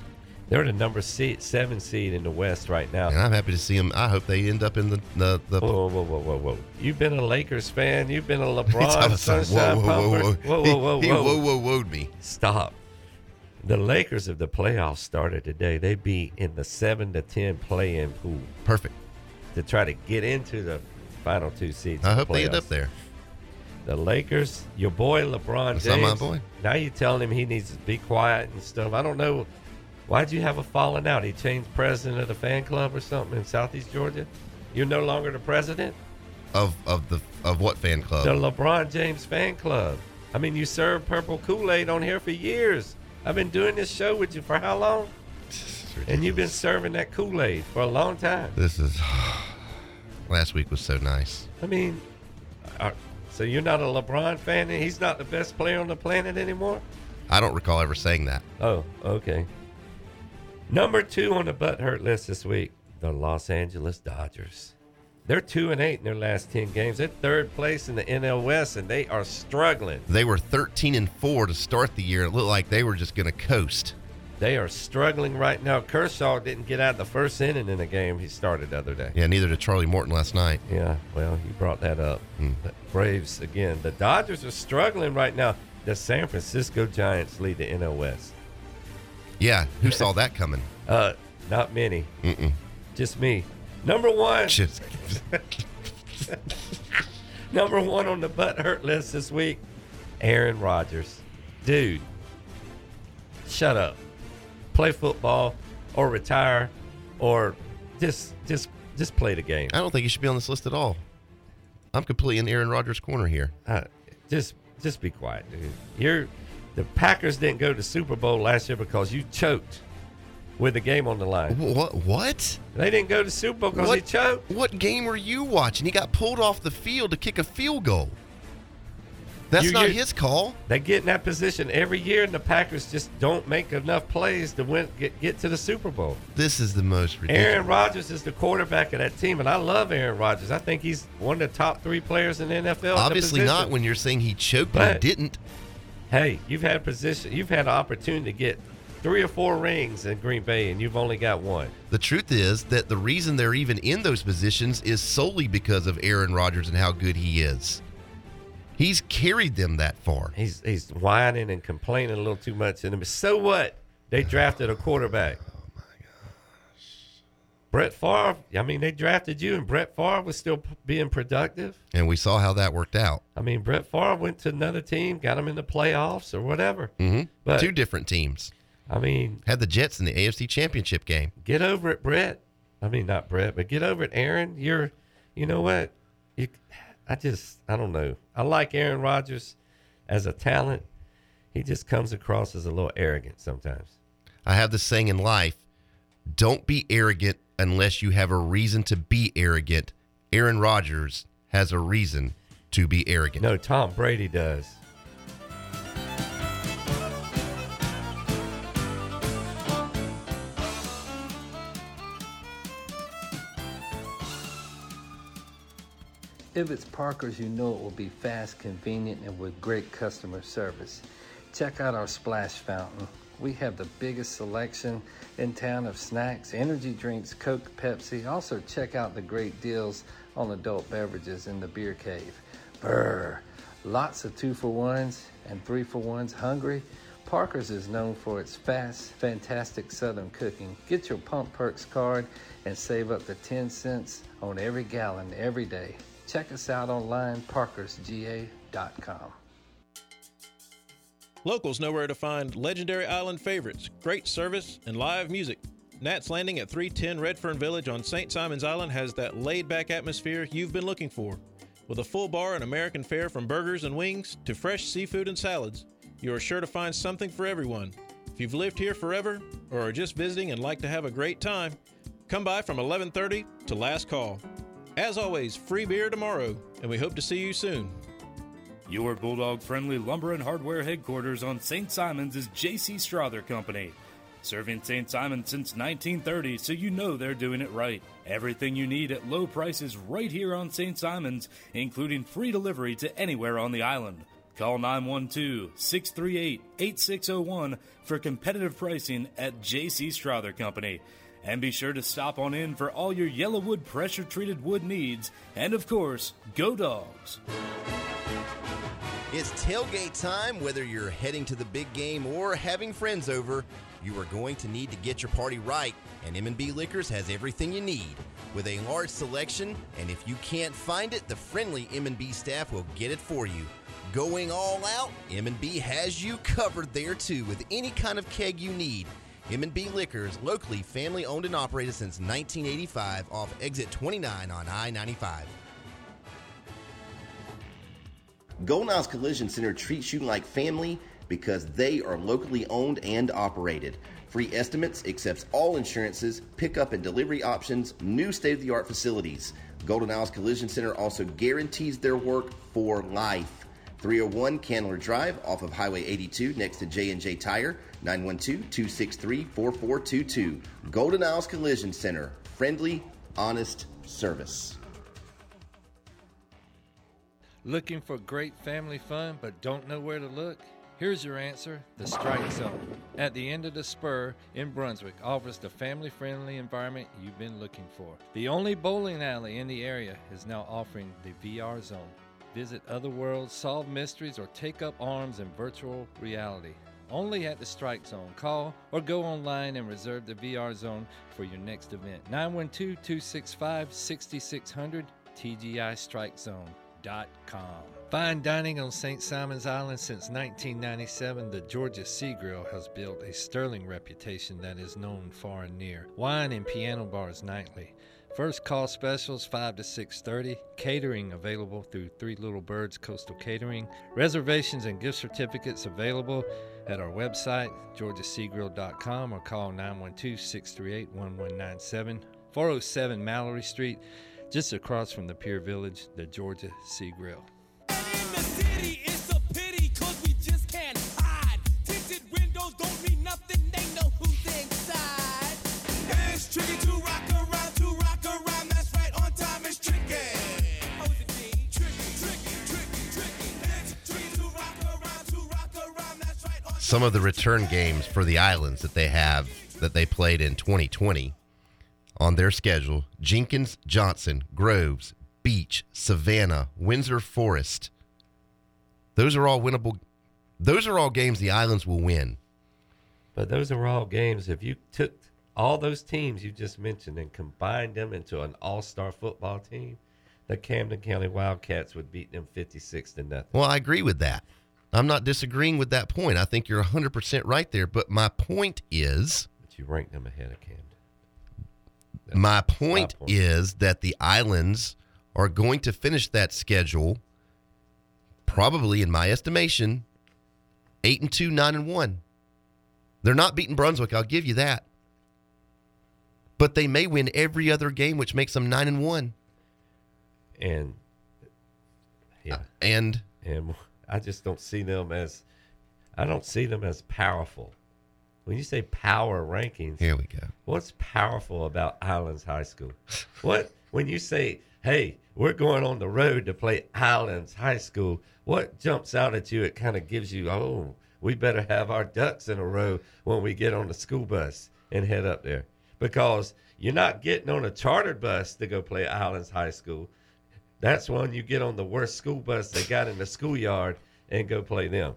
S7: They're the number 7 seed in the West right now.
S6: And I'm happy to see them. I hope they end up in the
S7: Whoa. You've been a Lakers fan. You've been a LeBron sunshine pumper.
S6: Whoa, me.
S7: Stop. The Lakers, if the playoffs started today, they'd be in the 7 to 10 play-in pool.
S6: Perfect.
S7: To try to get into the final 2 seeds.
S6: I hope they end up there.
S7: The Lakers, your boy LeBron James.
S6: That's not my boy.
S7: Now you're telling him he needs to be quiet and stuff. I don't know. Why'd you have a falling out? He changed president of the fan club or something in Southeast Georgia? You're no longer the president?
S6: Of what fan club?
S7: The LeBron James fan club. I mean, you served purple Kool-Aid on here for years. I've been doing this show with you for how long? And you've been serving that Kool-Aid for a long time.
S6: Last week was so nice.
S7: I mean, so you're not a LeBron fan and he's not the best player on the planet anymore?
S6: I don't recall ever saying that.
S7: Oh, okay. Number 2 on the butt hurt list this week, the Los Angeles Dodgers. They're 2-8 in their last 10 games. They're 3rd place in the NL West, and they are struggling.
S6: They were 13-4 to start the year. It looked like they were just going to coast.
S7: They are struggling right now. Kershaw didn't get out the first inning in the game he started the other day.
S6: Yeah, neither did Charlie Morton last night.
S7: Yeah, well, you brought that up. The Braves, again. The Dodgers are struggling right now. The San Francisco Giants lead the NL West.
S6: Yeah, who saw that coming?
S7: Not many. Just me. Number 1. Number 1 on the butt hurt list this week, Aaron Rodgers. Dude, shut up. Play football or retire or just play the game.
S6: I don't think he should be on this list at all. I'm completely in Aaron Rodgers' corner here.
S7: Just be quiet, dude. The Packers didn't go to Super Bowl last year because you choked with the game on the line.
S6: What?
S7: They didn't go to Super Bowl because he choked.
S6: What game were you watching? He got pulled off the field to kick a field goal. That's not his call.
S7: They get in that position every year, and the Packers just don't make enough plays to get to the Super Bowl.
S6: This is the most ridiculous.
S7: Aaron Rodgers is the quarterback of that team, and I love Aaron Rodgers. I think he's one of the top 3 players in the NFL.
S6: Obviously not when you're saying he choked and didn't.
S7: Hey, you've had an opportunity to get 3 or 4 rings in Green Bay, and you've only got 1.
S6: The truth is that the reason they're even in those positions is solely because of Aaron Rodgers and how good he is. He's carried them that far.
S7: He's whining and complaining a little too much. And so what? They drafted a quarterback.
S6: Oh, my gosh.
S7: Brett Favre, I mean, they drafted you, and Brett Favre was still being productive.
S6: And we saw how that worked out.
S7: I mean, Brett Favre went to another team, got him in the playoffs or whatever.
S6: But 2 different teams.
S7: I mean,
S6: had the Jets in the AFC Championship game.
S7: Get over it, Brett. I mean, not Brett, but get over it, Aaron. You know what? I don't know. I like Aaron Rodgers as a talent. He just comes across as a little arrogant sometimes.
S6: I have this saying in life, don't be arrogant unless you have a reason to be arrogant. Aaron Rodgers has a reason to be arrogant.
S7: No, Tom Brady does.
S9: If it's Parker's, you know it will be fast, convenient, and with great customer service. Check out our splash fountain. We have the biggest selection in town of snacks, energy drinks, Coke, Pepsi. Also check out the great deals on adult beverages in the beer cave. Brr! Lots of 2-for-1s and 3-for-1s. Hungry? Parker's is known for its fast, fantastic Southern cooking. Get your Pump Perks card and save up to 10 cents on every gallon every day. Check us out online, parkersga.com.
S14: Locals know where to find legendary island favorites, great service, and live music. Nat's Landing at 310 Redfern Village on St. Simon's Island has that laid-back atmosphere you've been looking for. With a full bar and American fare from burgers and wings to fresh seafood and salads, you are sure to find something for everyone. If you've lived here forever or are just visiting and like to have a great time, come by from 11:30 to last call. As always, free beer tomorrow, and we hope to see you soon.
S15: Your Bulldog-friendly lumber and hardware headquarters on St. Simon's is J.C. Strother Company. Serving St. Simon since 1930, so you know they're doing it right. Everything you need at low prices right here on St. Simon's, including free delivery to anywhere on the island. Call 912-638-8601 for competitive pricing at J.C. Strother Company. And be sure to stop on in for all your Yellowwood pressure-treated wood needs. And, of course, go Dogs!
S16: It's tailgate time. Whether you're heading to the big game or having friends over, you are going to need to get your party right, and M&B Liquors has everything you need. With a large selection, and if you can't find it, the friendly M&B staff will get it for you. Going all out, M&B has you covered there too with any kind of keg you need. M&B Liquors, locally family-owned and operated since 1985 off exit 29 on I-95.
S10: Golden Isles Collision Center treats you like family because they are locally owned and operated. Free estimates, accepts all insurances, pickup and delivery options, new state-of-the-art facilities. Golden Isles Collision Center also guarantees their work for life. 301 Candler Drive off of Highway 82 next to J&J Tire, 912-263-4422. Golden Isles Collision Center, friendly, honest service.
S9: Looking for great family fun but don't know where to look? Here's your answer, the Strike Zone. At the end of the spur in Brunswick offers the family-friendly environment you've been looking for. The only bowling alley in the area is now offering the VR Zone. Visit other worlds, solve mysteries, or take up arms in virtual reality. Only at the Strike Zone. Call or go online and reserve the VR Zone for your next event. 912-265-6600, TGIStrikeZone.com. Fine dining on St. Simon's Island since 1997, the Georgia Sea Grill has built a sterling reputation that is known far and near. Wine and piano bars nightly. First call specials 5 to 6:30. Catering available through Three Little Birds Coastal Catering. Reservations and gift certificates available at our website, georgiaseagrill.com, or call 912-638-1197. 407 Mallory Street, just across from the Pier Village, the Georgia Sea Grill.
S17: It's a pity 'cause we just can't hide. Tinted windows don't mean nothing, they know who's inside. It's tricky to rock around, that's right, on time it's tricky. How is it, G? Tricky. It's tricky to rock around, that's right, on time.
S6: Some of the return games for the Islands that they played in 2020 on their schedule: Jenkins, Johnson, Groves, Beach, Savannah, Windsor Forest. Those are all winnable. Those are all games the Islands will win.
S7: But those are all games. If you took all those teams you just mentioned and combined them into an all-star football team, the Camden County Wildcats would beat them 56-0.
S6: Well, I agree with that. I'm not disagreeing with that point. I think you're 100% right there. But my point is...
S7: But you rank them ahead of Camden.
S6: My point is that the Islands are going to finish that schedule, probably, in my estimation, 8-2, 9-1. They're not beating Brunswick, I'll give you that. But they may win every other game, which makes them 9-1.
S7: And yeah,
S6: and
S7: I just don't see them as powerful. When you say power rankings,
S6: here we go.
S7: What's powerful about Islands High School? When you say, hey, we're going on the road to play Islands High School, what jumps out at you? It kind of gives you, oh, we better have our ducks in a row when we get on the school bus and head up there. Because you're not getting on a chartered bus to go play Islands High School. That's when you get on the worst school bus they got in the schoolyard and go play them.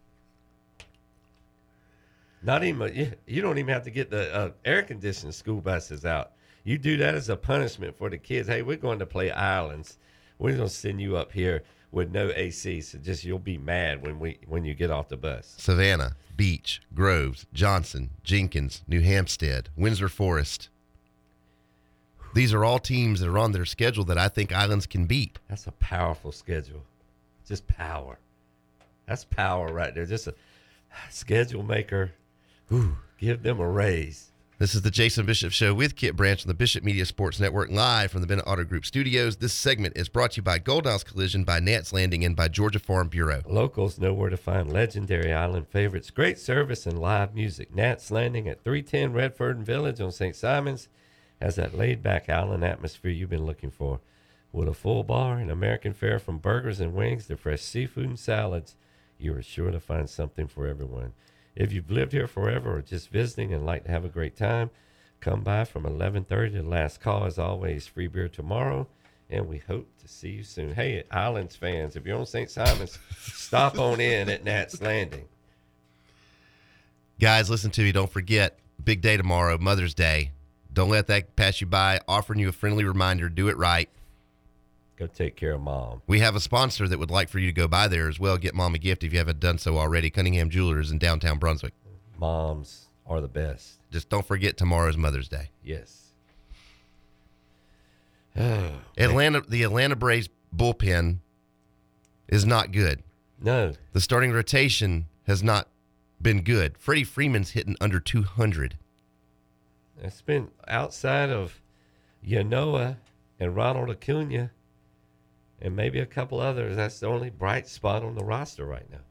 S7: Not even you don't even have to get the air-conditioned school buses out. You do that as a punishment for the kids. Hey, we're going to play Islands. We're going to send you up here with no AC, so just you'll be mad when you get off the bus.
S6: Savannah, Beach, Groves, Johnson, Jenkins, New Hampstead, Windsor Forest. These are all teams that are on their schedule that I think Islands can beat.
S7: That's a powerful schedule. Just power. That's power right there. Just a schedule maker. Ooh, give them a raise.
S6: This is the Jason Bishop Show with Kip Branch on the Bishop Media Sports Network, live from the Bennett Auto Group studios. This segment is brought to you by Golden Isles Collision, by Nats Landing, and by Georgia Farm Bureau.
S7: Locals know where to find legendary island favorites, great service, and live music. Nats Landing at 310 Redford Village on St. Simons has that laid-back island atmosphere you've been looking for. With a full bar and American fare from burgers and wings to fresh seafood and salads, You are sure to find something for everyone. If you've lived here forever or just visiting and like to have a great time, come by from 11:30 to last call. As always, free beer tomorrow, and we hope to see you soon. Hey, Islands fans, if you're on St. Simon's, stop on in at Nat's Landing.
S6: Guys, listen to me. Don't forget, big day tomorrow, Mother's Day. Don't let that pass you by. Offering you a friendly reminder, do it right.
S7: Go take care of Mom.
S6: We have a sponsor that would like for you to go by there as well. Get Mom a gift if you haven't done so already. Cunningham Jewelers in downtown Brunswick.
S7: Moms are the best.
S6: Just don't forget tomorrow's Mother's Day.
S7: Yes.
S6: The Atlanta Braves bullpen is not good.
S7: No.
S6: The starting rotation has not been good. Freddie Freeman's hitting under 200.
S7: It's been outside of Yanoa and Ronald Acuna and maybe a couple others. That's the only bright spot on the roster right now.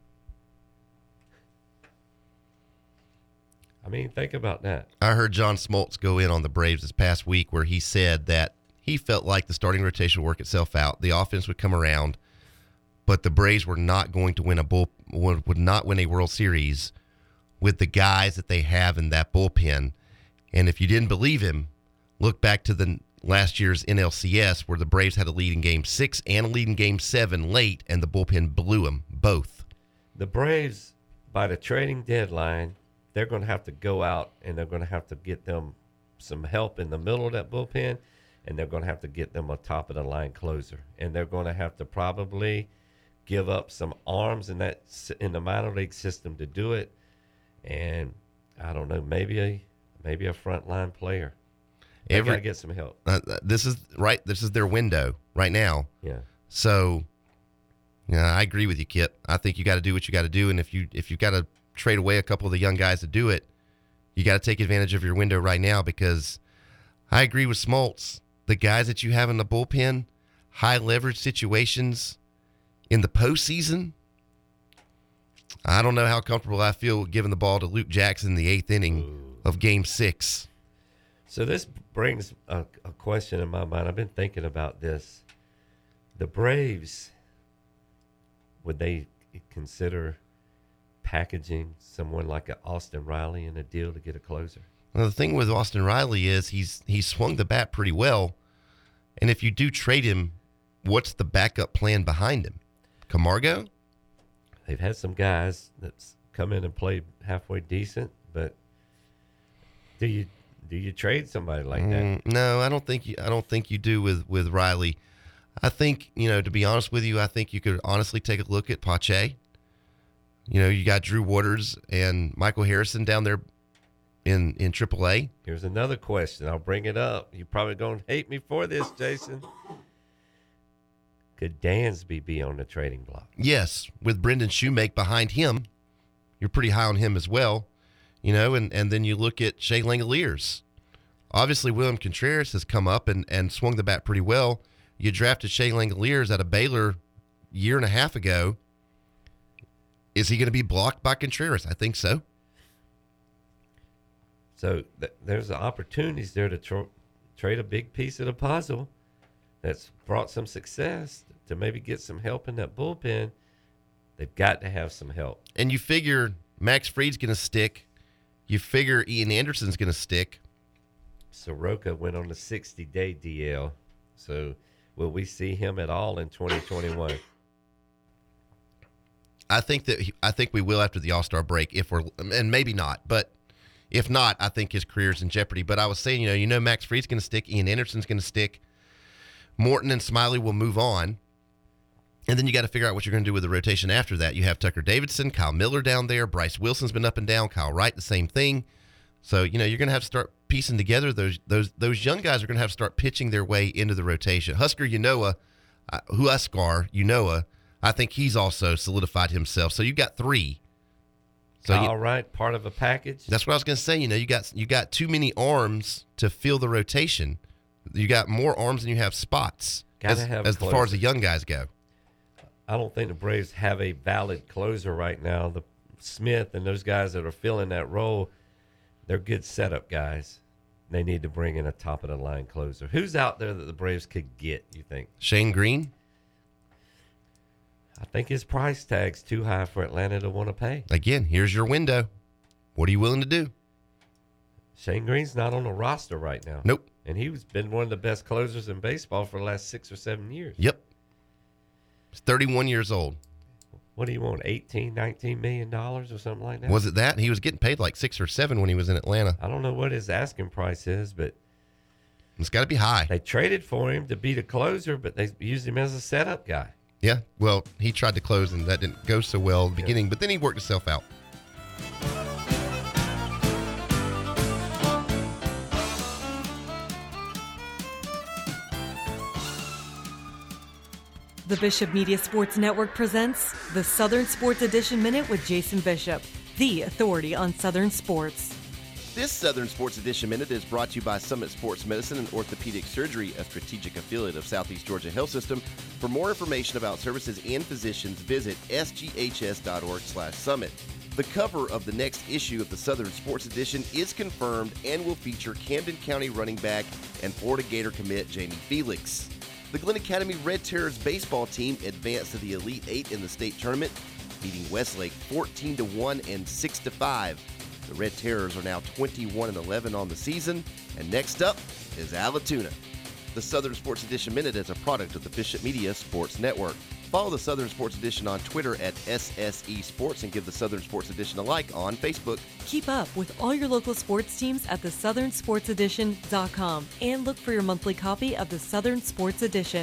S7: I mean, think about that.
S6: I heard John Smoltz go in on the Braves this past week where he said that he felt like the starting rotation would work itself out. The offense would come around, but the Braves were not going to would not win a World Series with the guys that they have in that bullpen. And if you didn't believe him, look back to the last year's NLCS where the Braves had a lead in Game 6 and a lead in Game 7 late, and the bullpen blew them both.
S7: The Braves, by the trading deadline, they're going to have to go out and they're going to have to get them some help in the middle of that bullpen, and they're going to have to get them a top-of-the-line closer. And they're going to have to probably give up some arms in the minor league system to do it. And I don't know, maybe a frontline player. They got to get some help.
S6: This is their window right now.
S7: Yeah.
S6: So, yeah, I agree with you, Kip. I think you got to do what you got to do, and if you've got to trade away a couple of the young guys to do it, you got to take advantage of your window right now, because I agree with Smoltz. The guys that you have in the bullpen, high leverage situations in the postseason, I don't know how comfortable I feel giving the ball to Luke Jackson in the 8th inning of Game 6.
S7: So this brings a question in my mind. I've been thinking about this. The Braves, would they consider packaging someone like an Austin Riley in a deal to get a closer?
S6: Well, the thing with Austin Riley is he's swung the bat pretty well. And if you do trade him, what's the backup plan behind him? Camargo?
S7: They've had some guys that's come in and played halfway decent, but do you trade somebody like that?
S6: No, I don't think you do with Riley. I think, to be honest with you, I think you could honestly take a look at Pache. You got Drew Waters and Michael Harrison down there in AAA.
S7: Here's another question. I'll bring it up. You're probably going to hate me for this, Jason. Could Dansby be on the trading block?
S6: Yes, with Brendan Shoemake behind him, you're pretty high on him as well. And then you look at Shea Langoliers. Obviously, William Contreras has come up and swung the bat pretty well. You drafted Shea Langoliers out of Baylor a year and a half ago. Is he going to be blocked by Contreras? I think so.
S7: So there's opportunities there to trade a big piece of the puzzle that's brought some success to maybe get some help in that bullpen. They've got to have some help.
S6: And you figure Max Fried's going to stick. You figure Ian Anderson's going to stick.
S7: Soroka went on a 60-day DL. So will we see him at all in 2021?
S6: I think we will after the All-Star break, and maybe not, but if not, I think his career's in jeopardy. But I was saying, Max Fried's going to stick, Ian Anderson's going to stick, Morton and Smiley will move on, and then you got to figure out what you're going to do with the rotation after that. You have Tucker Davidson, Kyle Miller down there, Bryce Wilson's been up and down, Kyle Wright the same thing. So you're going to have to start piecing together those young guys are going to have to start pitching their way into the rotation. Husker Ynoa, I think he's also solidified himself. So you got 3. So
S7: all right, part of a package.
S6: That's what I was going to say. You got too many arms to fill the rotation. You got more arms than you have spots. As far as the young guys go.
S7: I don't think the Braves have a valid closer right now. The Smith and those guys that are filling that role, they're good setup guys. They need to bring in a top of the line closer. Who's out there that the Braves could get, you think?
S6: Shane Green?
S7: I think his price tag's too high for Atlanta to want to pay.
S6: Again, here's your window. What are you willing to do?
S7: Shane Green's not on the roster right now.
S6: Nope.
S7: And he's been one of the best closers in baseball for the last 6 or 7 years.
S6: Yep. He's 31 years old.
S7: What do you want, $18-19 million or something like that?
S6: Was it that? He was getting paid like 6 or 7 when he was in Atlanta.
S7: I don't know what his asking price is, but
S6: it's got to be high.
S7: They traded for him to be the closer, but they used him as a setup guy.
S6: Yeah, well, he tried to close, and that didn't go so well at the beginning, but then he worked himself out.
S8: The Bishop Media Sports Network presents the Southern Sports Edition Minute with Jason Bishop, the authority on Southern sports.
S10: This Southern Sports Edition Minute is brought to you by Summit Sports Medicine and Orthopedic Surgery, a strategic affiliate of Southeast Georgia Health System. For more information about services and physicians, visit sghs.org/summit. The cover of the next issue of the Southern Sports Edition is confirmed and will feature Camden County running back and Florida Gator commit Jamie Felix. The Glen Academy Red Terrors baseball team advanced to the Elite Eight in the state tournament, beating Westlake 14-1 and 6-5. The Red Terrors are now 21-11 on the season, and next up is Allatoona. The Southern Sports Edition Minute is a product of the Bishop Media Sports Network. Follow the Southern Sports Edition on Twitter at SSE Sports and give the Southern Sports Edition a like on Facebook.
S8: Keep up with all your local sports teams at thesouthernsportsedition.com and look for your monthly copy of the Southern Sports Edition.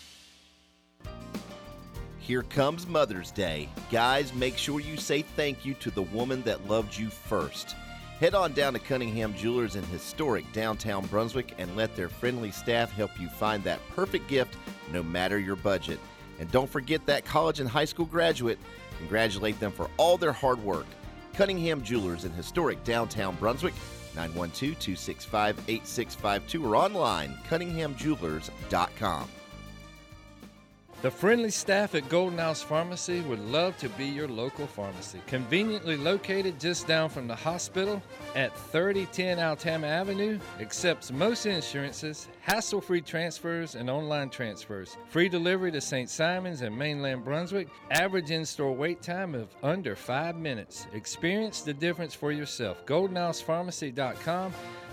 S10: Here comes Mother's Day. Guys, make sure you say thank you to the woman that loved you first. Head on down to Cunningham Jewelers in historic downtown Brunswick and let their friendly staff help you find that perfect gift no matter your budget. And don't forget that college and high school graduate. Congratulate them for all their hard work. Cunningham Jewelers in historic downtown Brunswick, 912-265-8652 or online, cunninghamjewelers.com.
S9: The friendly staff at Golden House Pharmacy would love to be your local pharmacy. Conveniently located just down from the hospital at 3010 Altama Avenue, accepts most insurances, hassle-free transfers, and online transfers. Free delivery to St. Simons and mainland Brunswick. Average in-store wait time of under 5 minutes. Experience the difference for yourself. GoldenHousePharmacy.com.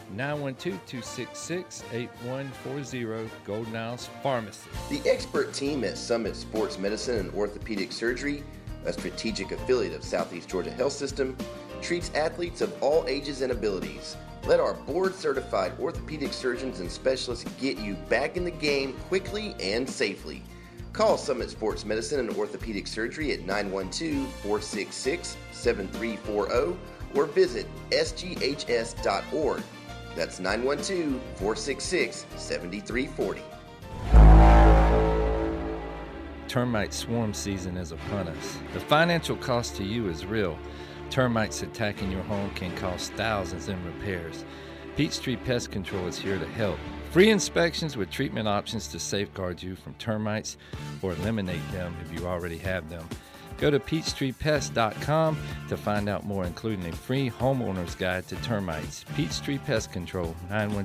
S9: 912-266-8140, Golden House Pharmacy.
S10: The expert team at Summit Sports Medicine and Orthopedic Surgery, a strategic affiliate of Southeast Georgia Health System, treats athletes of all ages and abilities. Let our board-certified orthopedic surgeons and specialists get you back in the game quickly and safely. Call Summit Sports Medicine and Orthopedic Surgery at 912-466-7340 or visit sghs.org. That's 912-466-7340.
S9: Termite swarm season is upon us. The financial cost to you is real. Termites attacking your home can cost thousands in repairs. Peachtree Pest Control is here to help. Free inspections with treatment options to safeguard you from termites or eliminate them if you already have them. Go to PeachtreePest.com to find out more, including a free homeowner's guide to termites. Peachtree Pest Control,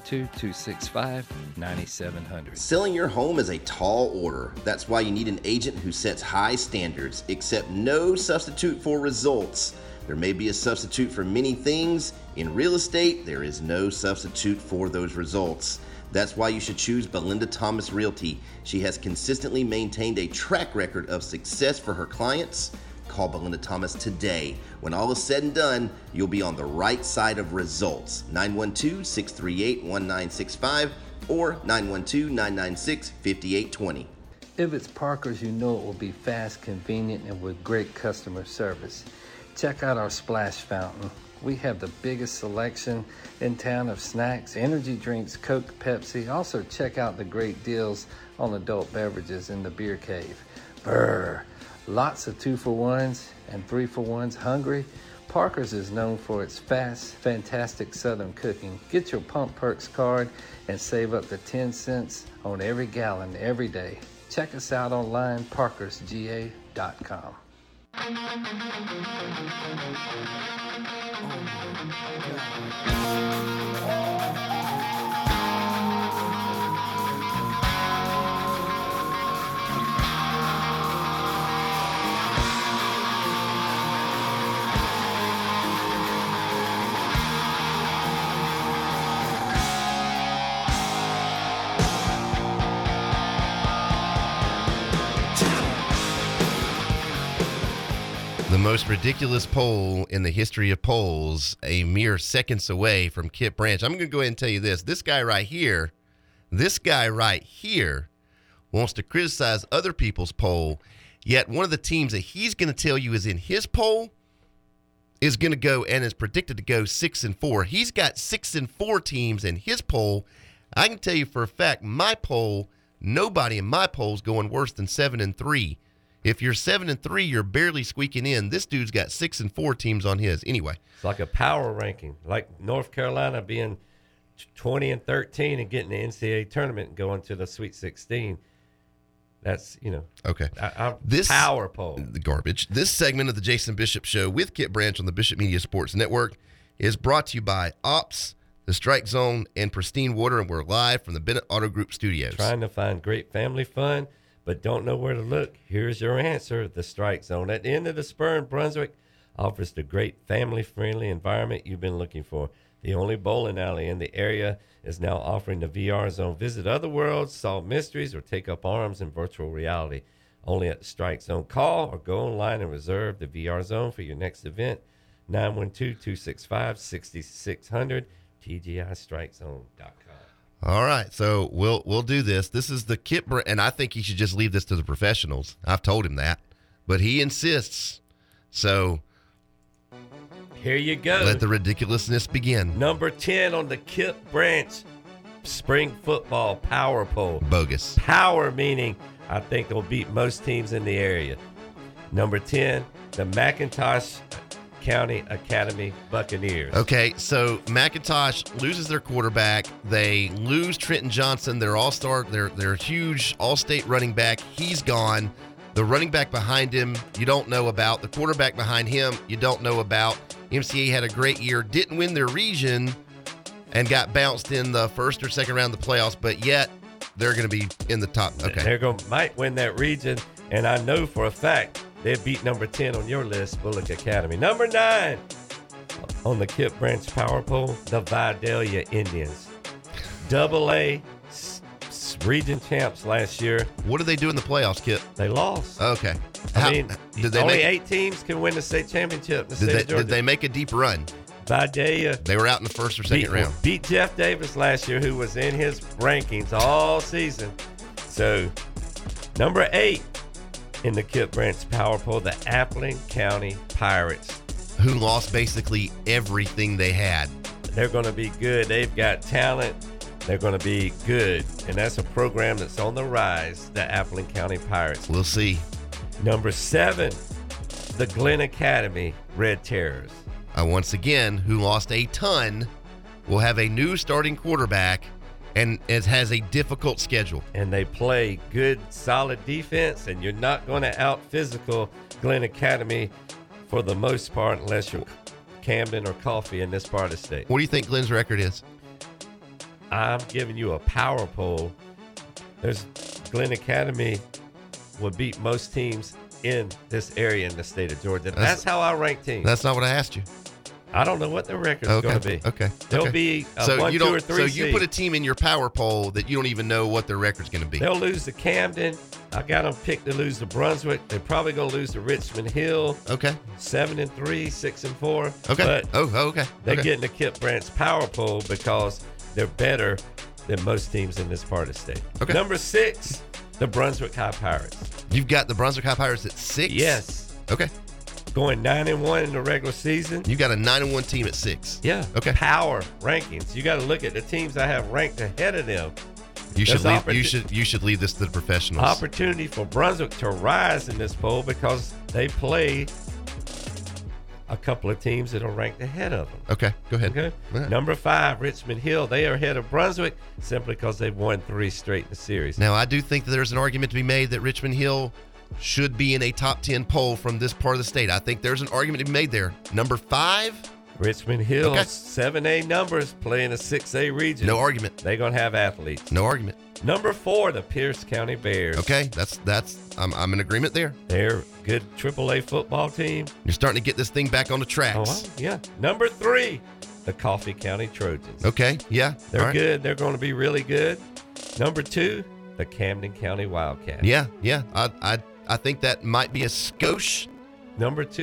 S9: 912-265-9700.
S10: Selling your home is a tall order. That's why you need an agent who sets high standards. Accept no substitute for results. There may be a substitute for many things. In real estate, there is no substitute for those results. That's why you should choose Belinda Thomas Realty. She has consistently maintained a track record of success for her clients. Call Belinda Thomas today. When all is said and done, you'll be on the right side of results. 912-638-1965 or 912-996-5820.
S9: If it's Parker's, you know it will be fast, convenient, and with great customer service. Check out our splash fountain. We have the biggest selection in town of snacks, energy drinks, Coke, Pepsi. Also check out the great deals on adult beverages in the beer cave. Brr! Lots of 2-for-1s and 3-for-1s. Hungry? Parker's is known for its fast, fantastic Southern cooking. Get your Pump Perks card and save up to 10 cents on every gallon every day. Check us out online, parkersga.com.
S6: most ridiculous poll in the history of polls, a mere seconds away from Kip Branch. I'm going to go ahead and tell you this. This guy right here wants to criticize other people's poll, yet one of the teams that he's going to tell you is in his poll is going to go and is predicted to go 6-4. He's got 6-4 teams in his poll. I can tell you for a fact, my poll, nobody in my poll is going worse than 7-3. If you're 7-3, you're barely squeaking in. This dude's got 6-4 teams on his. Anyway,
S7: it's like a power ranking, like North Carolina being 20-13 and getting the NCAA tournament and going to the Sweet 16. That's,
S6: okay.
S7: This power poll.
S6: The garbage. This segment of the Jason Bishop Show with Kip Branch on the Bishop Media Sports Network is brought to you by Ops, the Strike Zone, and Pristine Water, and we're live from the Bennett Auto Group studios.
S7: Trying to find great family fun, but don't know where to look? Here's your answer, the Strike Zone. At the end of the spur in Brunswick, offers the great family-friendly environment you've been looking for. The only bowling alley in the area is now offering the VR Zone. Visit other worlds, solve mysteries, or take up arms in virtual reality. Only at the Strike Zone. Call or go online and reserve the VR Zone for your next event. 912-265-6600, TGIStrikeZone.com.
S6: All right, so we'll do this. This is the Kip Branch, and I think he should just leave this to the professionals. I've told him that, but he insists. So
S7: here you go.
S6: Let the ridiculousness begin.
S7: Number 10 on the Kip Branch Spring Football Power Poll.
S6: Bogus.
S7: Power meaning I think they'll beat most teams in the area. Number 10, the McIntosh County Academy Buccaneers.
S6: Okay, so McIntosh loses their quarterback. They lose Trenton Johnson, their all-star, their huge all-state running back. He's gone. The running back behind him, you don't know about. The quarterback behind him, you don't know about. MCA had a great year, didn't win their region, and got bounced in the first or second round of the playoffs, but yet they're going to be in the top. Okay.
S7: They're might win that region, and I know for a fact they beat number 10 on your list, Bullock Academy. Number 9 on the Kip Branch Power Poll, the Vidalia Indians. AA region champs last year.
S6: What did they do in the playoffs, Kip?
S7: They lost.
S6: Okay.
S7: Did they only 8 teams can win the state championship in the state of Georgia.
S6: Did they make a deep run?
S7: Vidalia.
S6: They were out in the first or second round.
S7: Beat Jeff Davis last year, who was in his rankings all season. So, number 8 in the Kip Branch Power Poll, the Appling County Pirates.
S6: Who lost basically everything they had.
S7: They're going to be good. They've got talent. They're going to be good. And that's a program that's on the rise, the Appling County Pirates.
S6: We'll see.
S7: Number 7, the Glenn Academy Red Terrors.
S6: Once again, who lost a ton, will have a new starting quarterback, and it has a difficult schedule.
S7: And they play good, solid defense, and you're not going to out-physical Glenn Academy for the most part unless you're Camden or Coffee in this part of the state.
S6: What do you think Glenn's record is?
S7: I'm giving you a power poll. There's Glenn Academy will beat most teams in this area in the state of Georgia. That's how I rank teams.
S6: That's not what I asked you.
S7: I don't know what their record's going to be.
S6: Okay.
S7: They'll be a 1, 2, or 3
S6: So
S7: seed.
S6: you put a team in your power poll that you don't even know what their record's going to be.
S7: They'll lose to Camden. I got them picked to lose to Brunswick. They're probably going to lose to Richmond Hill.
S6: Okay.
S7: 7-3, 6-4.
S6: Okay.
S7: But
S6: okay.
S7: They're
S6: Okay.
S7: getting the Kip Branch power poll because they're better than most teams in this part of the state.
S6: Okay.
S7: Number 6, the Brunswick High Pirates.
S6: You've got the Brunswick High Pirates at 6?
S7: Yes.
S6: Okay.
S7: Going 9-1 in the regular season.
S6: You got a 9-1 team at 6.
S7: Yeah.
S6: Okay.
S7: Power rankings. You got to look at the teams I have ranked ahead of them.
S6: You should leave this to the professionals.
S7: Opportunity for Brunswick to rise in this poll because they play a couple of teams that are ranked ahead of them.
S6: Okay, go ahead.
S7: Okay.
S6: Yeah.
S7: Number 5, Richmond Hill. They are ahead of Brunswick simply because they've won 3 straight in the series.
S6: Now, I do think that there's an argument to be made that Richmond Hill should be in a top 10 poll from this part of the state. I think there's an argument to be made there. Number 5,
S7: Richmond Hill,
S6: Okay.
S7: 7A numbers playing a 6A region.
S6: No argument.
S7: They're going to have athletes.
S6: No argument.
S7: Number 4, the Pierce County Bears.
S6: Okay, I'm in agreement there.
S7: They're good AAA football team.
S6: You're starting to get this thing back on the
S7: Oh,
S6: tracks.
S7: wow. Yeah. Number 3, the Coffee County Trojans.
S6: Okay, yeah.
S7: They're
S6: all right.
S7: good. They're going to be really good. Number 2, the Camden County Wildcats.
S6: Yeah. I think that might be a skosh.
S7: Number 2,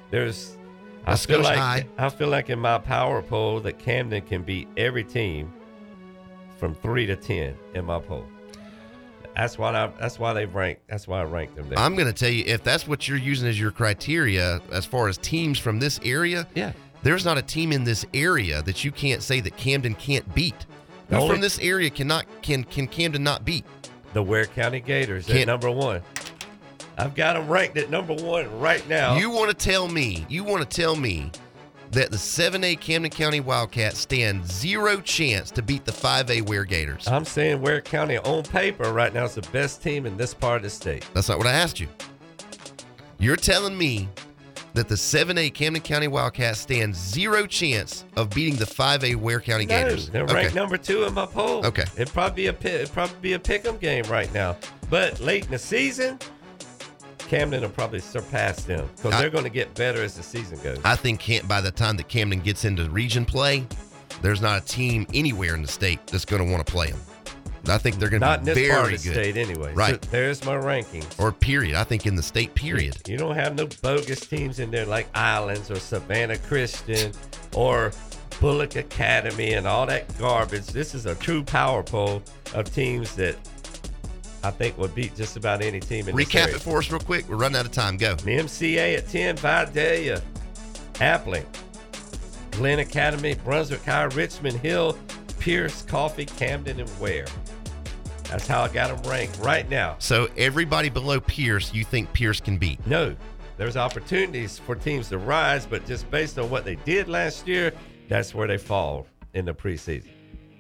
S7: I feel like in my power poll that Camden can beat every team from 3 to 10 in my poll. That's why I ranked them there.
S6: I'm going to tell you, if that's what you're using as your criteria as far as teams from this area, there's not a team in this area that you can't say that Camden can't beat. Who from this area can Camden not beat?
S7: The Ware County Gators at number 1. I've got them ranked at number 1 right now.
S6: You want to tell me that the 7A Camden County Wildcats stand zero chance to beat the 5A Ware Gators?
S7: I'm saying Ware County on paper right now is the best team in this part of the state.
S6: That's not what I asked you. You're telling me that the 7A Camden County Wildcats stand zero chance of beating the 5A Ware County Gators?
S7: They're ranked number 2 in my poll.
S6: Okay.
S7: It'd probably be a pick 'em game right now. But late in the season, Camden will probably surpass them because they're going to get better as the season goes.
S6: I think by the time that Camden gets into region play, there's not a team anywhere in the state that's going to want to play them. I think they're going to be very good.
S7: Not in this part of the state anyway.
S6: Right.
S7: So there's my rankings.
S6: Or period. I think in the state period.
S7: You don't have no bogus teams in there like Islands or Savannah Christian or Bullock Academy and all that garbage. This is a true power poll of teams that I think would beat just about any team in this area.
S6: Recap it for us real quick. We're running out of time. Go.
S7: The MCA at 10, Vidalia, Appling, Glen Academy, Brunswick High, Richmond Hill, Pierce, Coffee, Camden, and Ware. That's how I got them ranked right now.
S6: So everybody below Pierce, you think Pierce can beat?
S7: No. There's opportunities for teams to rise, but just based on what they did last year, that's where they fall in the preseason.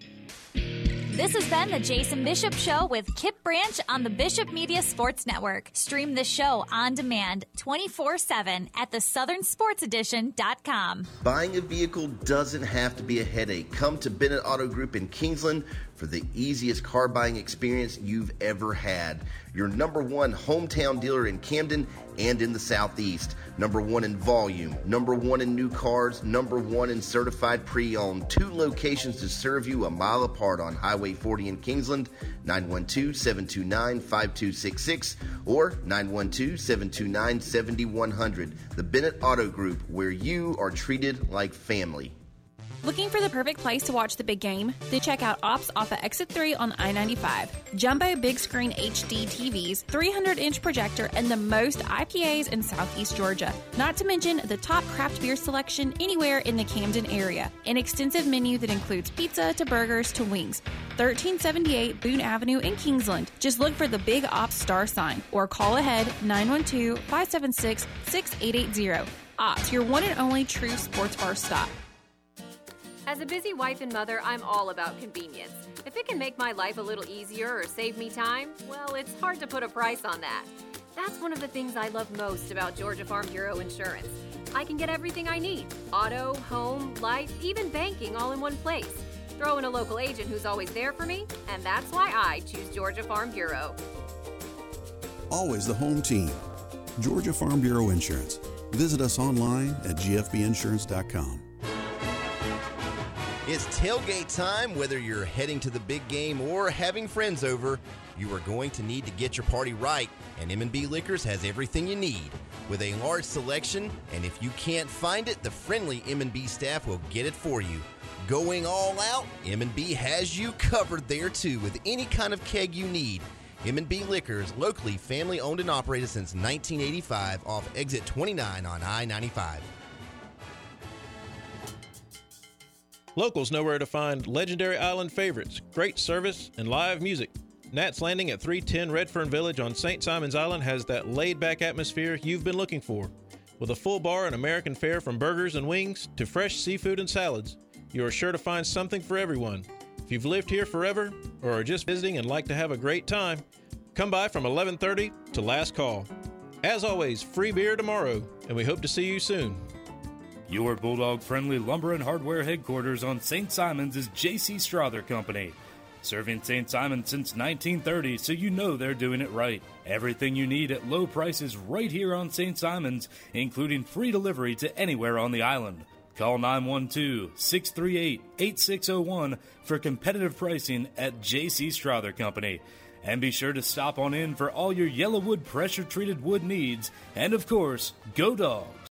S18: This has been the Jason Bishop Show with Kip Branch on the Bishop Media Sports Network. Stream the show on demand 24/7 at thesouthernsportsedition.com.
S10: Buying a vehicle doesn't have to be a headache. Come to Bennett Auto Group in Kingsland for the easiest car buying experience you've ever had. Your number 1 hometown dealer in Camden and in the Southeast. Number 1 in volume, number 1 in new cars, number 1 in certified pre-owned. 2 locations to serve you a mile apart on Highway 40 in Kingsland, 912-729-5266 or 912-729-7100. The Bennett Auto Group, where you are treated like family.
S19: Looking for the perfect place to watch the big game? Then check out Ops off of Exit 3 on I-95. Jumbo big screen HD TVs, 300-inch projector, and the most IPAs in Southeast Georgia. Not to mention the top craft beer selection anywhere in the Camden area. An extensive menu that includes pizza to burgers to wings. 1378 Boone Avenue in Kingsland. Just look for the Big Ops star sign or call ahead 912-576-6880. Ops, your one and only true sports bar stop.
S12: As a busy wife and mother, I'm all about convenience. If it can make my life a little easier or save me time, well, it's hard to put a price on that. That's one of the things I love most about Georgia Farm Bureau Insurance. I can get everything I need: auto, home, life, even banking all in one place. Throw in a local agent who's always there for me, and that's why I choose Georgia Farm Bureau.
S13: Always the home team. Georgia Farm Bureau Insurance. Visit us online at gfbinsurance.com.
S16: It's tailgate time. Whether you're heading to the big game or having friends over, you are going to need to get your party right, and M&B Liquors has everything you need. With a large selection, and if you can't find it, the friendly M&B staff will get it for you. Going all out, M&B has you covered there too with any kind of keg you need. M&B Liquors, locally family-owned and operated since 1985 off Exit 29 on I-95.
S14: Locals know where to find legendary island favorites, great service, and live music. Nat's Landing at 310 Redfern Village on St. Simon's Island has that laid-back atmosphere you've been looking for. With a full bar and American fare from burgers and wings to fresh seafood and salads, you are sure to find something for everyone. If you've lived here forever or are just visiting and like to have a great time, come by from 11:30 to last call. As always, free beer tomorrow, and we hope to see you soon.
S15: Your Bulldog-friendly lumber and hardware headquarters on St. Simon's is J.C. Strother Company. Serving St. Simon's since 1930, so you know they're doing it right. Everything you need at low prices right here on St. Simon's, including free delivery to anywhere on the island. Call 912-638-8601 for competitive pricing at J.C. Strother Company. And be sure to stop on in for all your Yellowwood pressure-treated wood needs. And of course, go Dogs!